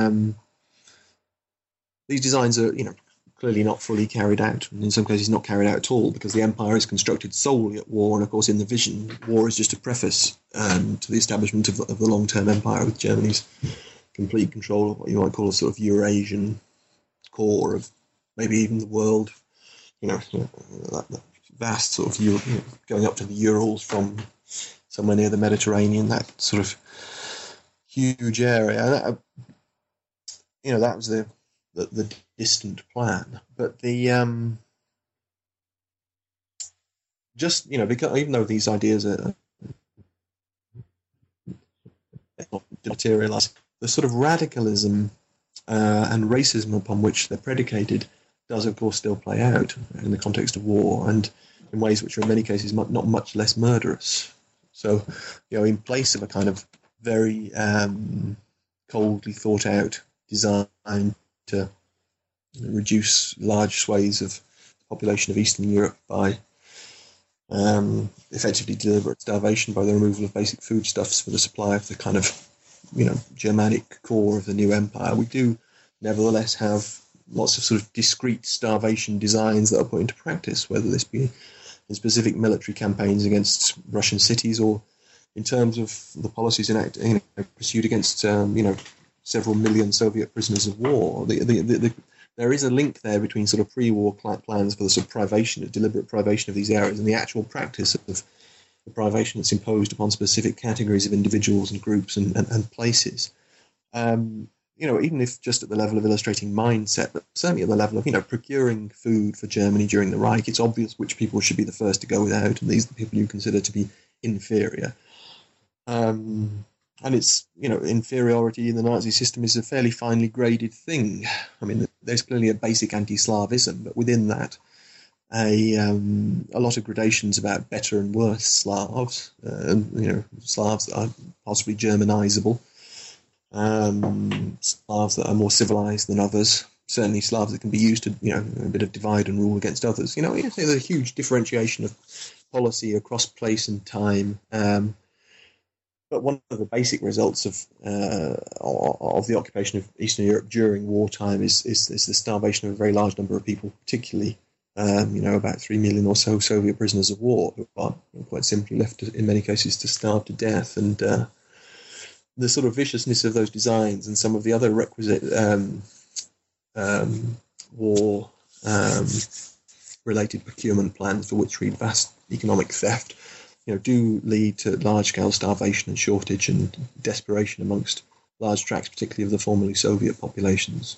These designs are clearly not fully carried out, and in some cases not carried out at all, because the empire is constructed solely at war, and of course in the vision, war is just a preface to the establishment of the long-term empire, with Germany's complete control of what you might call a sort of Eurasian core of maybe even the world, that vast sort of going up to the Urals from somewhere near the Mediterranean, that sort of huge area. That was the distant plan, but because even though these ideas are not materialized, the sort of radicalism and racism upon which they're predicated does, of course, still play out in the context of war, and in ways which are in many cases not much less murderous. So, in place of a kind of very coldly thought out design to reduce large swathes of the population of Eastern Europe by effectively deliberate starvation by the removal of basic foodstuffs for the supply of the kind of Germanic core of the new empire, we do nevertheless have lots of sort of discrete starvation designs that are put into practice, whether this be in specific military campaigns against Russian cities or in terms of the policies pursued against several million Soviet prisoners of war. There is a link there between sort of pre-war plans for the sort of deliberate privation of these areas and the actual practice of the privation that's imposed upon specific categories of individuals and groups and places. Even if just at the level of illustrating mindset, but certainly at the level of, procuring food for Germany during the Reich, it's obvious which people should be the first to go without, and these are the people you consider to be inferior. And it's, inferiority in the Nazi system is a fairly finely graded thing. I mean, there's clearly a basic anti-Slavism, but within that, a lot of gradations about better and worse Slavs, Slavs that are possibly Germanizable, Slavs that are more civilized than others, certainly Slavs that can be used to, a bit of divide and rule against others. There's a huge differentiation of policy across place and time. But one of the basic results of the occupation of Eastern Europe during wartime is the starvation of a very large number of people, particularly, about 3 million or so Soviet prisoners of war who are quite simply left, in many cases, to starve to death. And the sort of viciousness of those designs and some of the other requisite war-related procurement plans for which read vast economic theft, do lead to large-scale starvation and shortage and desperation amongst large tracts, particularly of the formerly Soviet populations.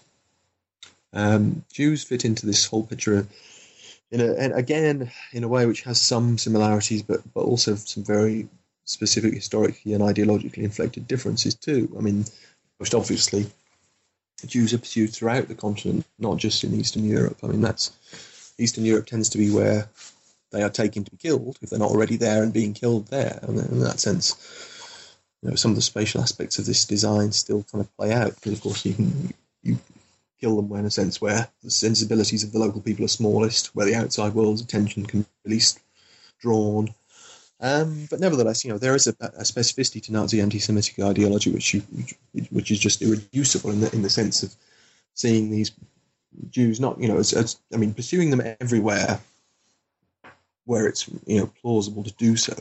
Jews fit into this whole picture in a way which has some similarities, but also some very specific historically and ideologically inflected differences too. I mean, most obviously, Jews are pursued throughout the continent, not just in Eastern Europe. I mean, Eastern Europe tends to be where they are taken to be killed if they're not already there and being killed there. And in that sense, some of the spatial aspects of this design still kind of play out, because of course you kill them in a sense where the sensibilities of the local people are smallest, where the outside world's attention can be least drawn. But nevertheless, there is a specificity to Nazi anti-Semitic ideology which is just irreducible in the sense of seeing these Jews not, pursuing them everywhere where it's plausible to do so,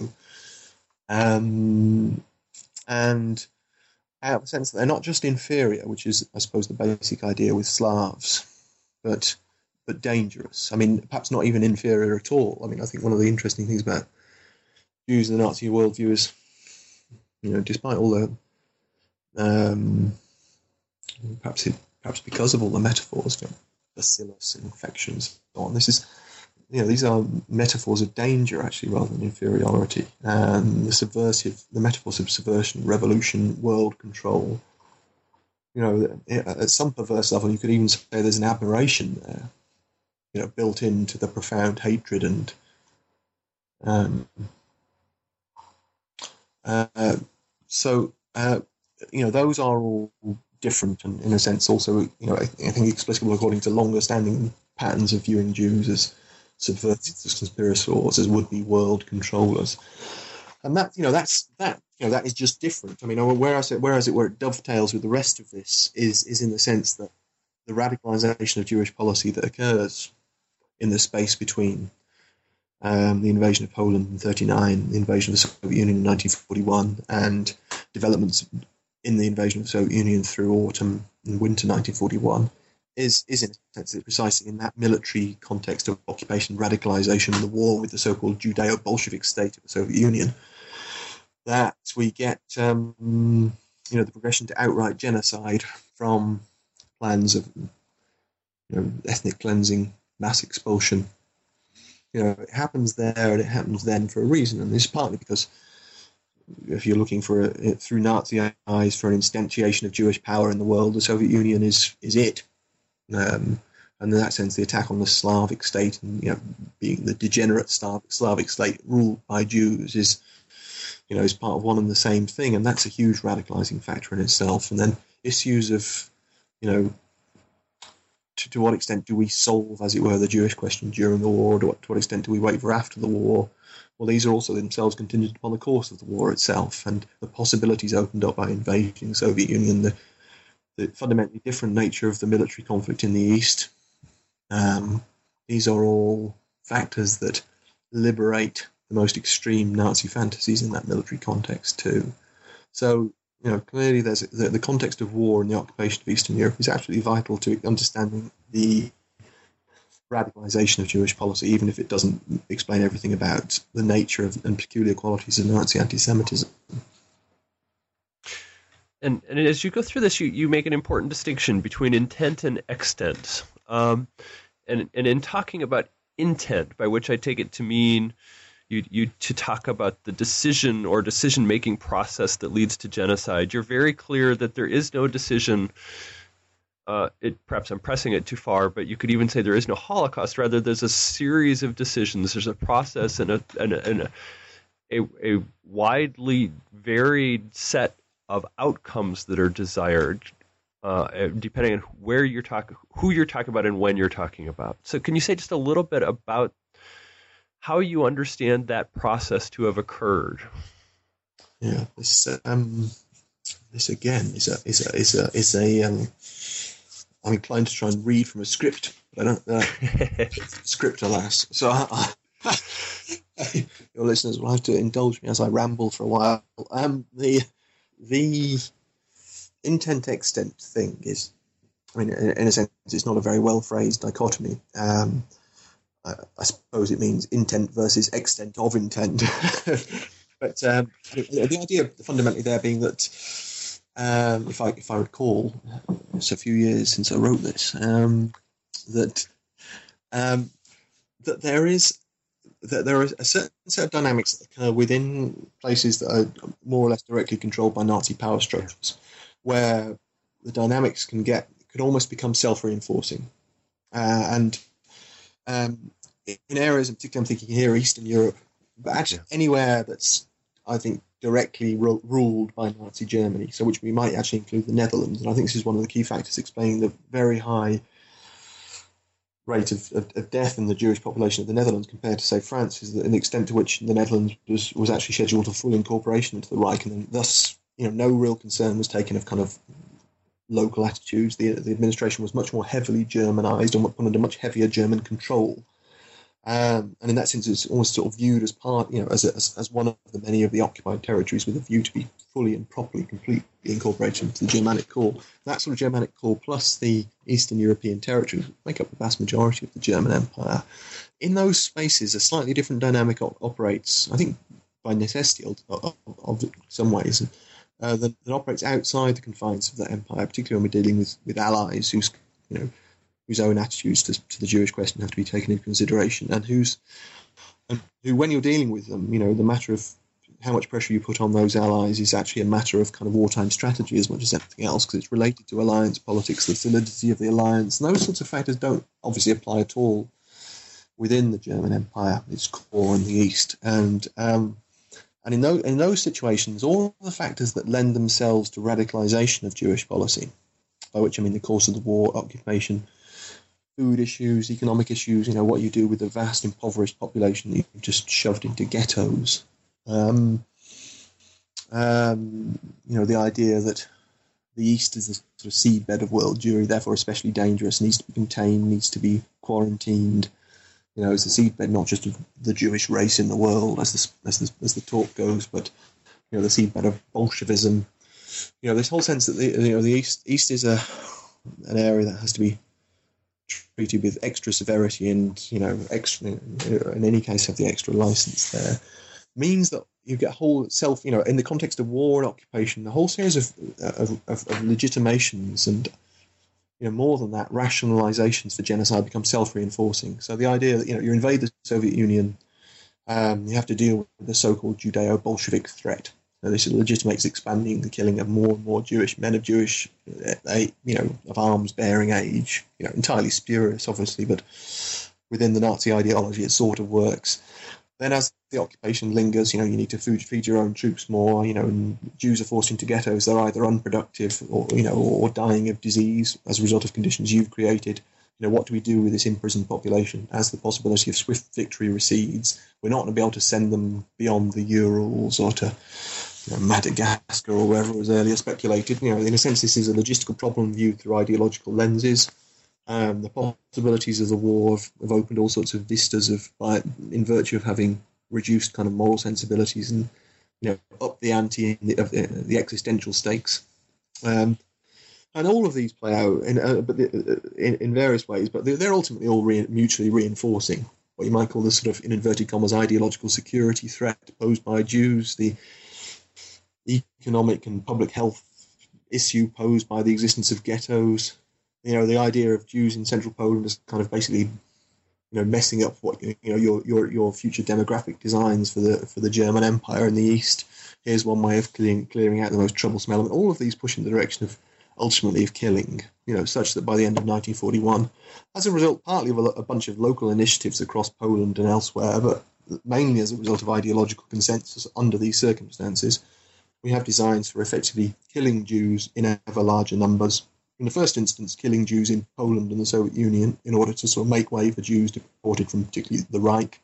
and out of the sense that they're not just inferior, which is, I suppose, the basic idea with Slavs, but dangerous. I mean, perhaps not even inferior at all. I mean, I think one of the interesting things about Jews in the Nazi worldview is, despite all the perhaps because of all the metaphors, bacillus, infections, and so on. These are metaphors of danger, actually, rather than inferiority. And the metaphors of subversion, revolution, world control. At some perverse level, you could even say there's an admiration there, built into the profound hatred and those are all different, and in a sense also, I think explicable according to longer-standing patterns of viewing Jews as subversives, as conspirators, as would-be world controllers, and that is just different. I mean, whereas it dovetails with the rest of this is in the sense that the radicalization of Jewish policy that occurs in the space between the invasion of Poland in 1939, the invasion of the Soviet Union in 1941, and developments in the invasion of the Soviet Union through autumn and winter 1941, is in a sense precisely in that military context of occupation, radicalization, and the war with the so-called Judeo-Bolshevik state of the Soviet Union, that we get the progression to outright genocide from plans of ethnic cleansing, mass expulsion. It happens there and it happens then for a reason, and this is partly because if you're looking for through Nazi eyes for an instantiation of Jewish power in the world, the Soviet Union is it. And in that sense, the attack on the Slavic state and being the degenerate Slavic state ruled by Jews is part of one and the same thing, and that's a huge radicalizing factor in itself. And then issues of to what extent do we solve, as it were, the Jewish question during the war? To what extent do we wait for after the war? Well, these are also themselves contingent upon the course of the war itself and the possibilities opened up by invading the Soviet Union, the fundamentally different nature of the military conflict in the East. These are all factors that liberate the most extreme Nazi fantasies in that military context too. So clearly there's the context of war and the occupation of Eastern Europe is absolutely vital to understanding the radicalization of Jewish policy, even if it doesn't explain everything about the nature of and peculiar qualities of Nazi anti-Semitism. And as you go through this, you make an important distinction between intent and extent. And in talking about intent, by which I take it to mean you to talk about the decision or decision-making process that leads to genocide, you're very clear that there is no decision. Perhaps I'm pressing it too far, but you could even say there is no Holocaust. Rather, there's a series of decisions. There's a process and a widely varied set of outcomes that are desired, depending on who you're talking about, and when you're talking about. So, can you say just a little bit about how you understand that process to have occurred? Yeah, this again is a I'm inclined to try and read from a script, but I don't script, alas. So your listeners will have to indulge me as I ramble for a while. The intent extent thing is, in a sense, it's not a very well phrased dichotomy. I suppose it means intent versus extent of intent. But the idea fundamentally there being that, if I recall, it's a few years since I wrote this, that there are a certain set of dynamics that occur within places that are more or less directly controlled by Nazi power structures, where the dynamics can almost become self-reinforcing, and in areas, in particular, I'm thinking here, Eastern Europe, but actually anywhere that's, I think, directly ruled by Nazi Germany, so which we might actually include the Netherlands. And I think this is one of the key factors explaining the very high rate of death in the Jewish population of the Netherlands compared to, say, France, is the extent to which the Netherlands was actually scheduled for full incorporation into the Reich, and then thus, no real concern was taken of kind of local attitudes. The administration was much more heavily Germanized and put under much heavier German control. And in that sense, it's almost sort of viewed as part, as one of the many of the occupied territories with a view to be fully and properly, completely incorporated into the Germanic core. That sort of Germanic core plus the Eastern European territories make up the vast majority of the German Empire. In those spaces, a slightly different dynamic operates, I think, by necessity of some ways, that operates outside the confines of that empire, particularly when we're dealing with allies whose own attitudes to the Jewish question have to be taken into consideration, and who, when you're dealing with them, the matter of how much pressure you put on those allies is actually a matter of kind of wartime strategy as much as anything else, because it's related to alliance politics, the solidity of the alliance, and those sorts of factors don't obviously apply at all within the German Empire, its core in the East, and in those situations, all the factors that lend themselves to radicalization of Jewish policy, by which I mean the course of the war, occupation, food issues, economic issues, what you do with the vast impoverished population that you've just shoved into ghettos. The idea that the East is the sort of seedbed of world Jewry, therefore especially dangerous, needs to be contained, needs to be quarantined. It's the seedbed not just of the Jewish race in the world, as the talk goes, but the seedbed of Bolshevism. This whole sense that the East is an area that has to be treated with extra severity and extra, in any case have the extra license there, means that you get a whole in the context of war and occupation, a whole series of legitimations and more than that, rationalizations for genocide become self-reinforcing. So the idea that you invade the Soviet Union, you have to deal with the so-called Judeo-Bolshevik threat. This legitimates expanding the killing of more and more Jewish men of Jewish, of arms-bearing age. Entirely spurious, obviously, but within the Nazi ideology, it sort of works. Then, as the occupation lingers, you need to feed your own troops more. And Jews are forced into ghettos. They're either unproductive or dying of disease as a result of conditions you've created. What do we do with this imprisoned population? As the possibility of swift victory recedes, we're not going to be able to send them beyond the Urals or to Madagascar or wherever was earlier speculated. In a sense, this is a logistical problem viewed through ideological lenses. The possibilities of the war have opened all sorts of vistas in virtue of having reduced kind of moral sensibilities and up the ante of the existential stakes. And all of these play out in various ways, but they're ultimately all mutually reinforcing what you might call the sort of, in inverted commas, ideological security threat posed by Jews, the economic and public health issue posed by the existence of ghettos, the idea of Jews in central Poland as kind of basically, messing up what your future demographic designs for the German Empire in the East. Here's one way of clearing out the most troublesome element. All of these push in the direction of ultimately of killing, such that by the end of 1941, as a result partly of a bunch of local initiatives across Poland and elsewhere, but mainly as a result of ideological consensus under these circumstances, we have designs for effectively killing Jews in ever larger numbers. In the first instance, killing Jews in Poland and the Soviet Union in order to sort of make way for Jews deported from particularly the Reich.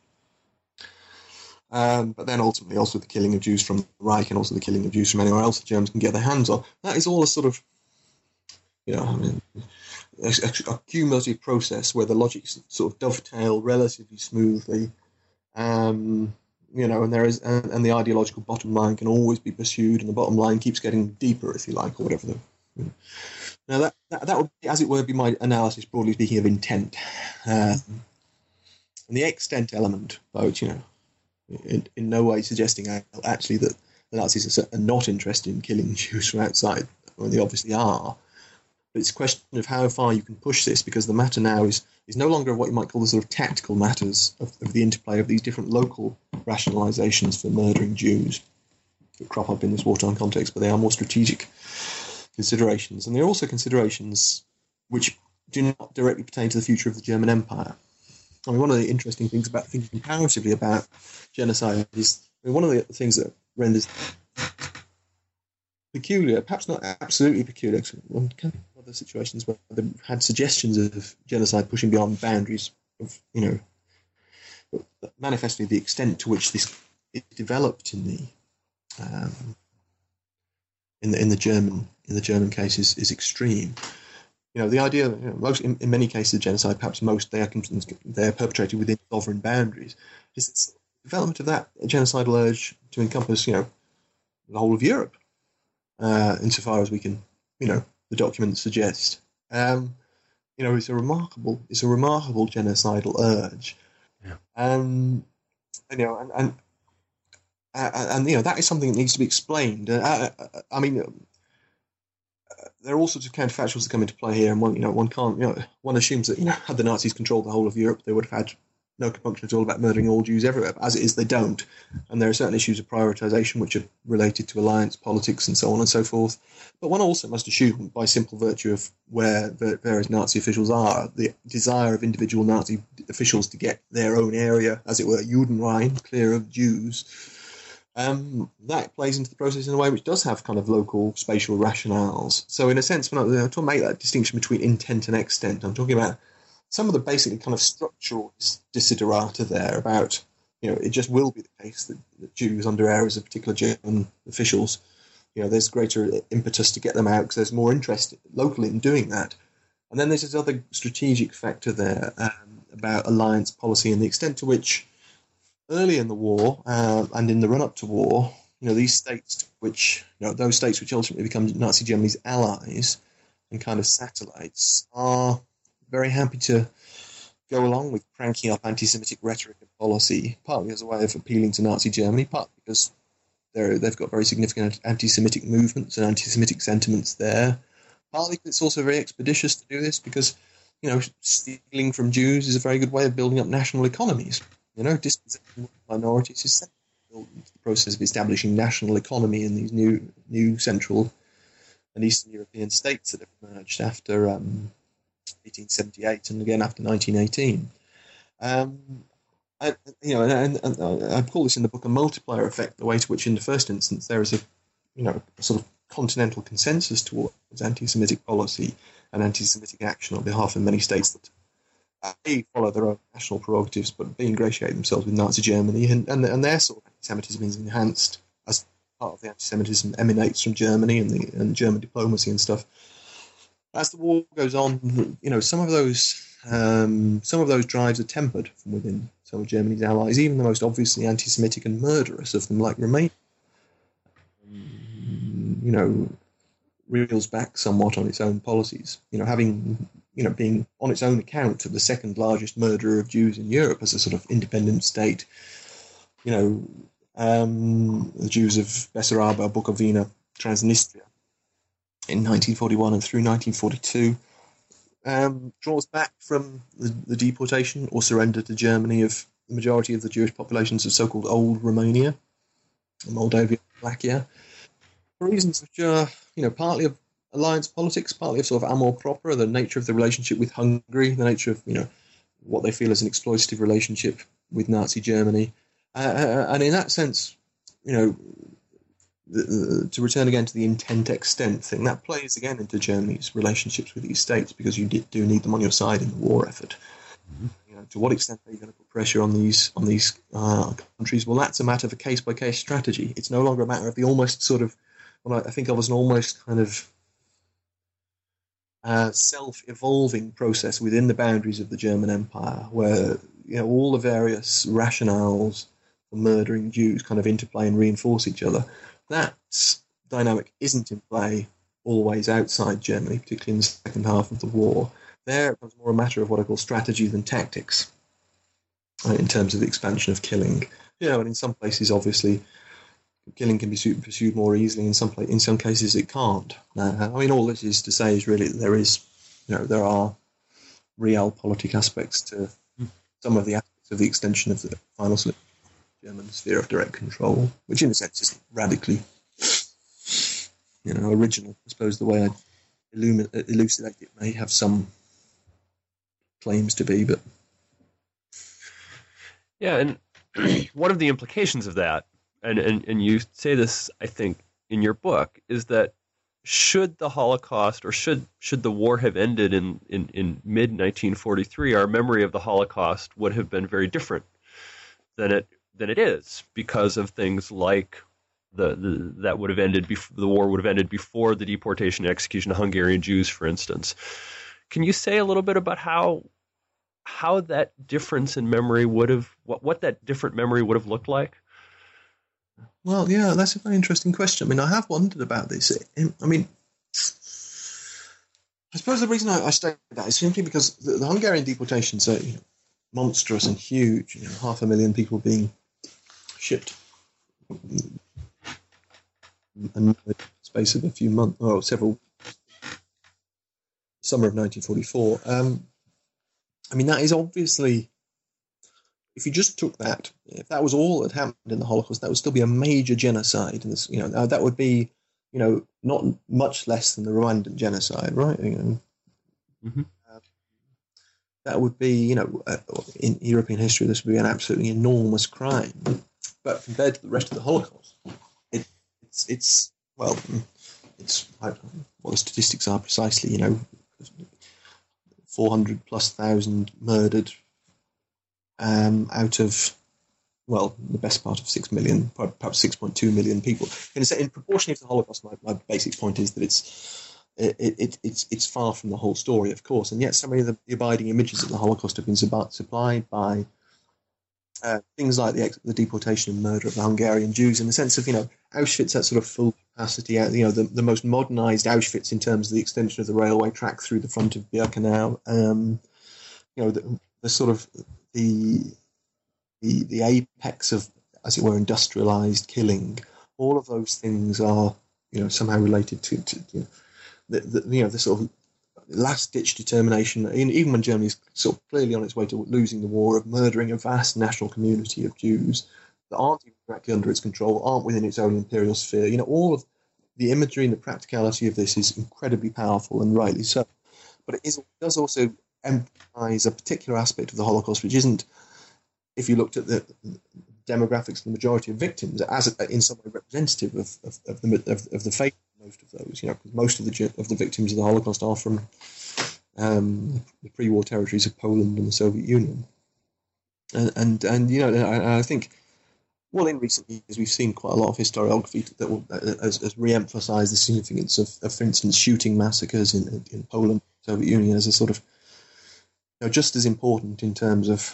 But then ultimately also the killing of Jews from the Reich and also the killing of Jews from anywhere else the Germans can get their hands on. That is all a sort of, a cumulative process where the logics sort of dovetail relatively smoothly. And the ideological bottom line can always be pursued, and the bottom line keeps getting deeper, if you like, or whatever. Now that would, as it were, be my analysis, broadly speaking, of intent, and the extent element, both, in no way suggesting actually that the Nazis are not interested in killing Jews from outside. Well, they obviously are. But it's a question of how far you can push this, because the matter now is no longer what you might call the sort of tactical matters of the interplay of these different local rationalizations for murdering Jews that crop up in this wartime context, but they are more strategic considerations. And they're also considerations which do not directly pertain to the future of the German Empire. I mean, one of the interesting things about thinking comparatively about genocide is, one of the things that renders peculiar, perhaps not absolutely peculiar, one can think of other situations where they've had suggestions of genocide pushing beyond boundaries of, but manifestly the extent to which this is developed in the German case is extreme. The idea, most in many cases of genocide, perhaps most they are perpetrated within sovereign boundaries. Is the development of that genocidal urge to encompass, the whole of Europe, insofar as we can, the documents suggest. It's a remarkable genocidal urge, yeah. And that is something that needs to be explained. There are all sorts of counterfactuals that come into play here, and one assumes that had the Nazis controlled the whole of Europe, they would have had no compunction at all about murdering all Jews everywhere. But as it is, they don't, and there are certain issues of prioritization which are related to alliance politics and so on and so forth. But one also must assume, by simple virtue of where the various Nazi officials are, the desire of individual Nazi officials to get their own area, as it were, Judenrein, clear of Jews. That plays into the process in a way which does have kind of local spatial rationales. So in a sense, when I'm trying to make that distinction between intent and extent, I'm talking about some of the basic kind of structural desiderata there about, it just will be the case that Jews under eras of particular German officials, there's greater impetus to get them out because there's more interest locally in doing that. And then there's this other strategic factor there about alliance policy and the extent to which early in the war and in the run-up to war, these states those states which ultimately become Nazi Germany's allies and kind of satellites are very happy to go along with cranking up anti-Semitic rhetoric and policy, partly as a way of appealing to Nazi Germany, partly because they've got very significant anti-Semitic movements and anti-Semitic sentiments there, partly because it's also very expeditious to do this because, stealing from Jews is a very good way of building up national economies. Dispossessing minorities is central to the process of establishing national economy in these new Central and Eastern European states that have emerged after 1878 and again after 1918. I call this in the book a multiplier effect, the way to which in the first instance there is a sort of continental consensus towards anti-Semitic policy and anti-Semitic action on behalf of many states that A, follow their own national prerogatives, but B, ingratiate themselves with Nazi Germany, and their sort of anti-Semitism is enhanced as part of the anti-Semitism emanates from Germany and German diplomacy and stuff. As the war goes on, some of those drives are tempered from within some of Germany's allies, even the most obviously anti-Semitic and murderous of them, like Romania. reels back somewhat on its own policies. Having being on its own account the second largest murderer of Jews in Europe as a sort of independent state. The Jews of Bessaraba, Bukovina, Transnistria in 1941 and through 1942 draws back from the deportation or surrender to Germany of the majority of the Jewish populations of so-called Old Romania, Moldavia, Wallachia, for reasons which are, partly of alliance politics, partly of sort of amour propre, the nature of the relationship with Hungary, the nature of, what they feel as an exploitative relationship with Nazi Germany. And in that sense, to return again to the intent extent thing, that plays again into Germany's relationships with these states, because you do need them on your side in the war effort. To what extent are you going to put pressure on these countries? Well, that's a matter of a case-by-case strategy. It's no longer a matter of the almost sort of, what I think of as an almost kind of self-evolving process within the boundaries of the German Empire, where all the various rationales for murdering Jews kind of interplay and reinforce each other. That dynamic isn't in play always outside Germany, particularly in the second half of the war. There it becomes more a matter of what I call strategy than tactics in terms of the expansion of killing. And in some places, obviously, killing can be pursued more easily. In some cases, it can't. All this is to say is really that there are realpolitik aspects to some of the aspects of the extension of the final German sphere of direct control, which in a sense is radically, original. I suppose the way I elucidate it may have some claims to be, but yeah. And one of the implications of that, and you say this, I think, in your book, is that should the Holocaust, or should the war have ended in mid 1943, our memory of the Holocaust would have been very different than it is, because of things like that would have ended the war would have ended before the deportation and execution of Hungarian Jews, for instance. Can you say a little bit about how that difference in memory would have, what that different memory would have looked like? Well, yeah, that's a very interesting question. I have wondered about this. I suppose the reason I stated that is simply because the Hungarian deportations are monstrous and huge. 500,000 people being shipped in the space of a few months, or several, summer of 1944. That is obviously, if you just took that, if that was all that happened in the Holocaust, that would still be a major genocide. And that would be, not much less than the Rwandan genocide, right? Mm-hmm. That would be, in European history, this would be an absolutely enormous crime. But compared to the rest of the Holocaust, it's I don't know what the statistics are precisely, 400,000+ murdered out of, the best part of 6 million, perhaps 6.2 million people. In proportion to the Holocaust, my basic point is that it's far from the whole story, of course, and yet so many of the abiding images of the Holocaust have been supplied by things like the deportation and murder of the Hungarian Jews, in the sense of, Auschwitz at sort of full capacity, the most modernized Auschwitz in terms of the extension of the railway track through the front of Birkenau, the sort of the apex of, as it were, industrialized killing. All of those things are, somehow related to the sort of last-ditch determination, even when Germany is sort of clearly on its way to losing the war, of murdering a vast national community of Jews that aren't even directly under its control, aren't within its own imperial sphere. All of the imagery and the practicality of this is incredibly powerful, and rightly so. But it does also emphasize a particular aspect of the Holocaust, which isn't, if you looked at the demographics of the majority of victims, as in some way representative of the fate of most of those. Because most of the victims of the Holocaust are from the pre-war territories of Poland and the Soviet Union. And I think, in recent years we've seen quite a lot of historiography that has re-emphasised the significance of, for instance, shooting massacres in Poland, Soviet Union, as a sort of, just as important in terms of,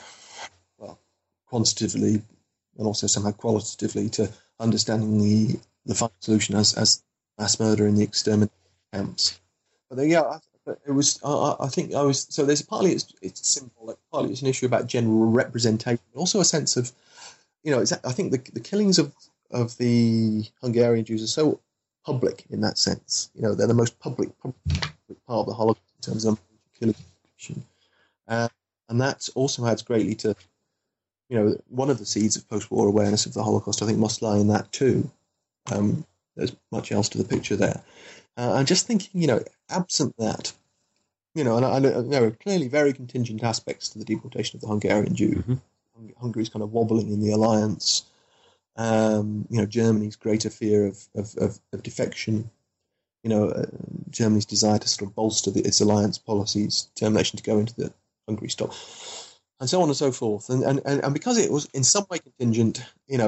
quantitatively and also somehow qualitatively, to understanding the final solution as mass murder in the extermination camps. But it was. I think I was. So there's partly it's symbolic, partly it's an issue about general representation, but also a sense of, I think the killings of the Hungarian Jews are so public in that sense. They're the most public part of the Holocaust in terms of killing. And that also adds greatly to, one of the seeds of post-war awareness of the Holocaust, I think, must lie in that too. There's much else to the picture there. I'm just thinking, absent that, and there are clearly very contingent aspects to the deportation of the Hungarian Jew. Mm-hmm. Hungary's kind of wobbling in the alliance. Germany's greater fear of defection. Germany's desire to sort of bolster its alliance policies, determination to go into the Hungary stop, and so on and so forth. And because it was in some way contingent,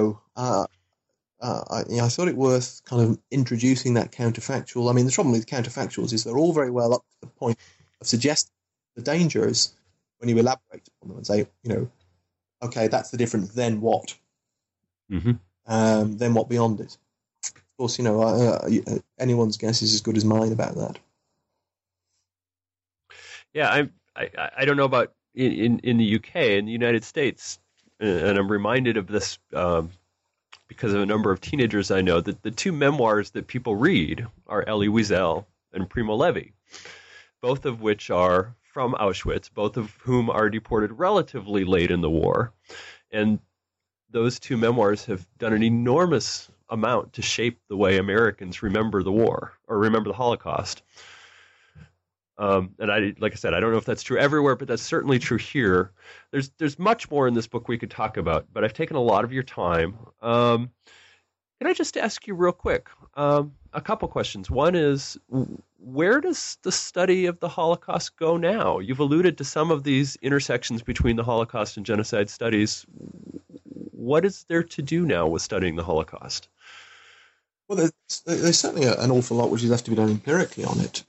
I thought it worth kind of introducing that counterfactual. I mean, the problem with counterfactuals is they're all very well up to the point of suggesting the danger is when you elaborate upon them and say, okay, that's the difference, then what? Mm-hmm. Then what beyond it? Of course, anyone's guess is as good as mine about that. Yeah, I don't know about in the UK, in the United States, and I'm reminded of this because of a number of teenagers I know, that the two memoirs that people read are Elie Wiesel and Primo Levi, both of which are from Auschwitz, both of whom are deported relatively late in the war. And those two memoirs have done an enormous amount to shape the way Americans remember the war or remember the Holocaust. And like I said, I don't know if that's true everywhere, but that's certainly true here. There's much more in this book we could talk about, but I've taken a lot of your time. Can I just ask you real quick a couple questions? One is, where does the study of the Holocaust go now? You've alluded to some of these intersections between the Holocaust and genocide studies. What is there to do now with studying the Holocaust? Well, there's certainly an awful lot which is left to be done empirically on it.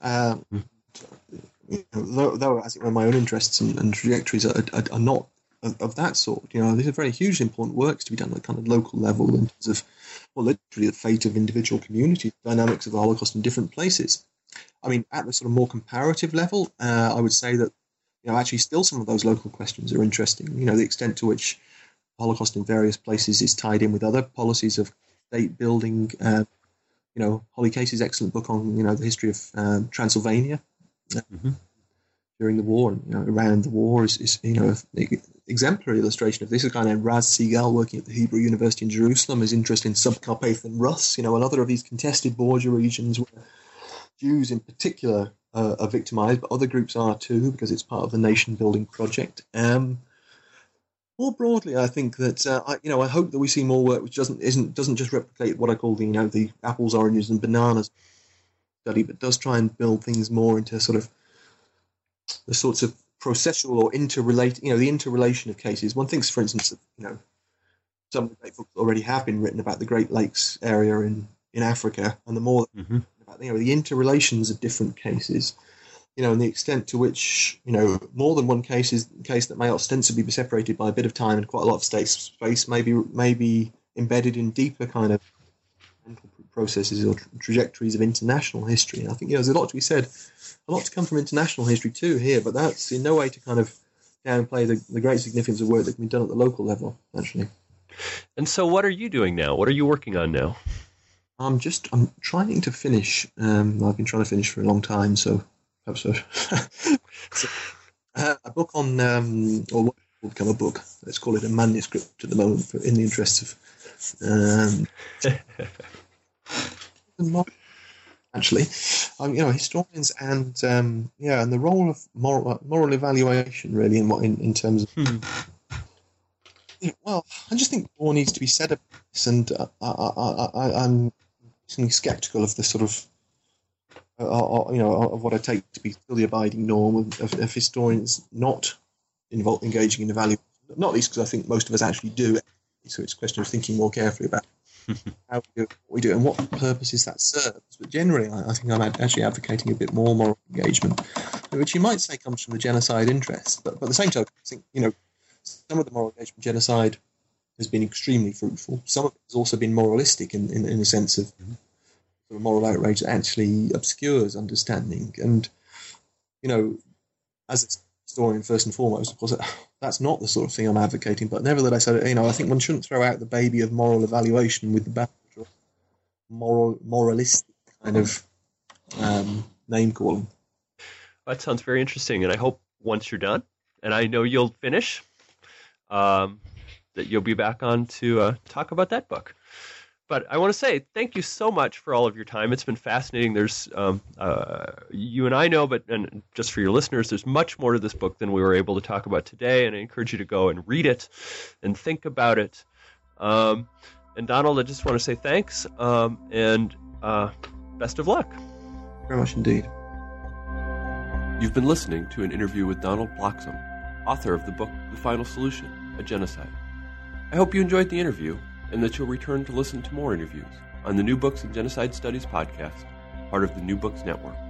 Though, as it were, my own interests and trajectories are not of that sort. These are very hugely important works to be done at kind of local level in terms of, literally the fate of individual communities, dynamics of the Holocaust in different places. I mean, at the sort of more comparative level, I would say that, actually still some of those local questions are interesting. The extent to which Holocaust in various places is tied in with other policies of state building. Holly Casey's excellent book on, the history of Transylvania during the war and around the war is an exemplary illustration of this. A guy named Raz Segal, working at the Hebrew University in Jerusalem, is interested in Subcarpathian Rus, another of these contested border regions where Jews in particular are victimized, but other groups are too, because it's part of the nation-building project. More broadly, I think that I hope that we see more work which doesn't just replicate what I call the apples, oranges, and bananas study, but does try and build things more into sort of the sorts of processual or the interrelation of cases. One thinks, for instance, that some of the great books already have been written about the Great Lakes area in Africa, and the more about the interrelations of different cases. And the extent to which, more than one case that may ostensibly be separated by a bit of time and quite a lot of space may be embedded in deeper kind of mental processes or trajectories of international history. And I think there's a lot to be said, a lot to come from international history too here, but that's in no way to kind of downplay the great significance of work that can be done at the local level, actually. And so what are you doing now? What are you working on now? I'm trying to finish. I've been trying to finish for a long time, so... a book on, or what will become a book. Let's call it a manuscript at the moment, in the interests of, actually, historians and and the role of moral evaluation really in terms of. Well, I just think more needs to be said about this, and I'm sceptical of the sort of. Of what I take to be still the abiding norm of historians not engaging in evaluation. Not least because I think most of us actually do it. So it's a question of thinking more carefully about how we do what we do and what purposes that serves. But generally, I think I'm actually advocating a bit more moral engagement, which you might say comes from the genocide interest. But by the same token, I think some of the moral engagement genocide has been extremely fruitful. Some of it has also been moralistic in the sense of. sort of moral outrage that actually obscures understanding. And, as a historian, first and foremost, of course, that's not the sort of thing I'm advocating. But nevertheless, I think one shouldn't throw out the baby of moral evaluation with the bath, moralistic kind of name calling. That sounds very interesting, and I hope once you're done, and I know you'll finish, that you'll be back on to talk about that book. But I want to say thank you so much for all of your time. It's been fascinating. There's you and I know, and just for your listeners, there's much more to this book than we were able to talk about today, and I encourage you to go and read it and think about it. And Donald, I just want to say thanks, and best of luck. Very much indeed. You've been listening to an interview with Donald Bloxham, author of the book The Final Solution, A Genocide. I hope you enjoyed the interview and that you'll return to listen to more interviews on the New Books in Genocide Studies podcast, part of the New Books Network.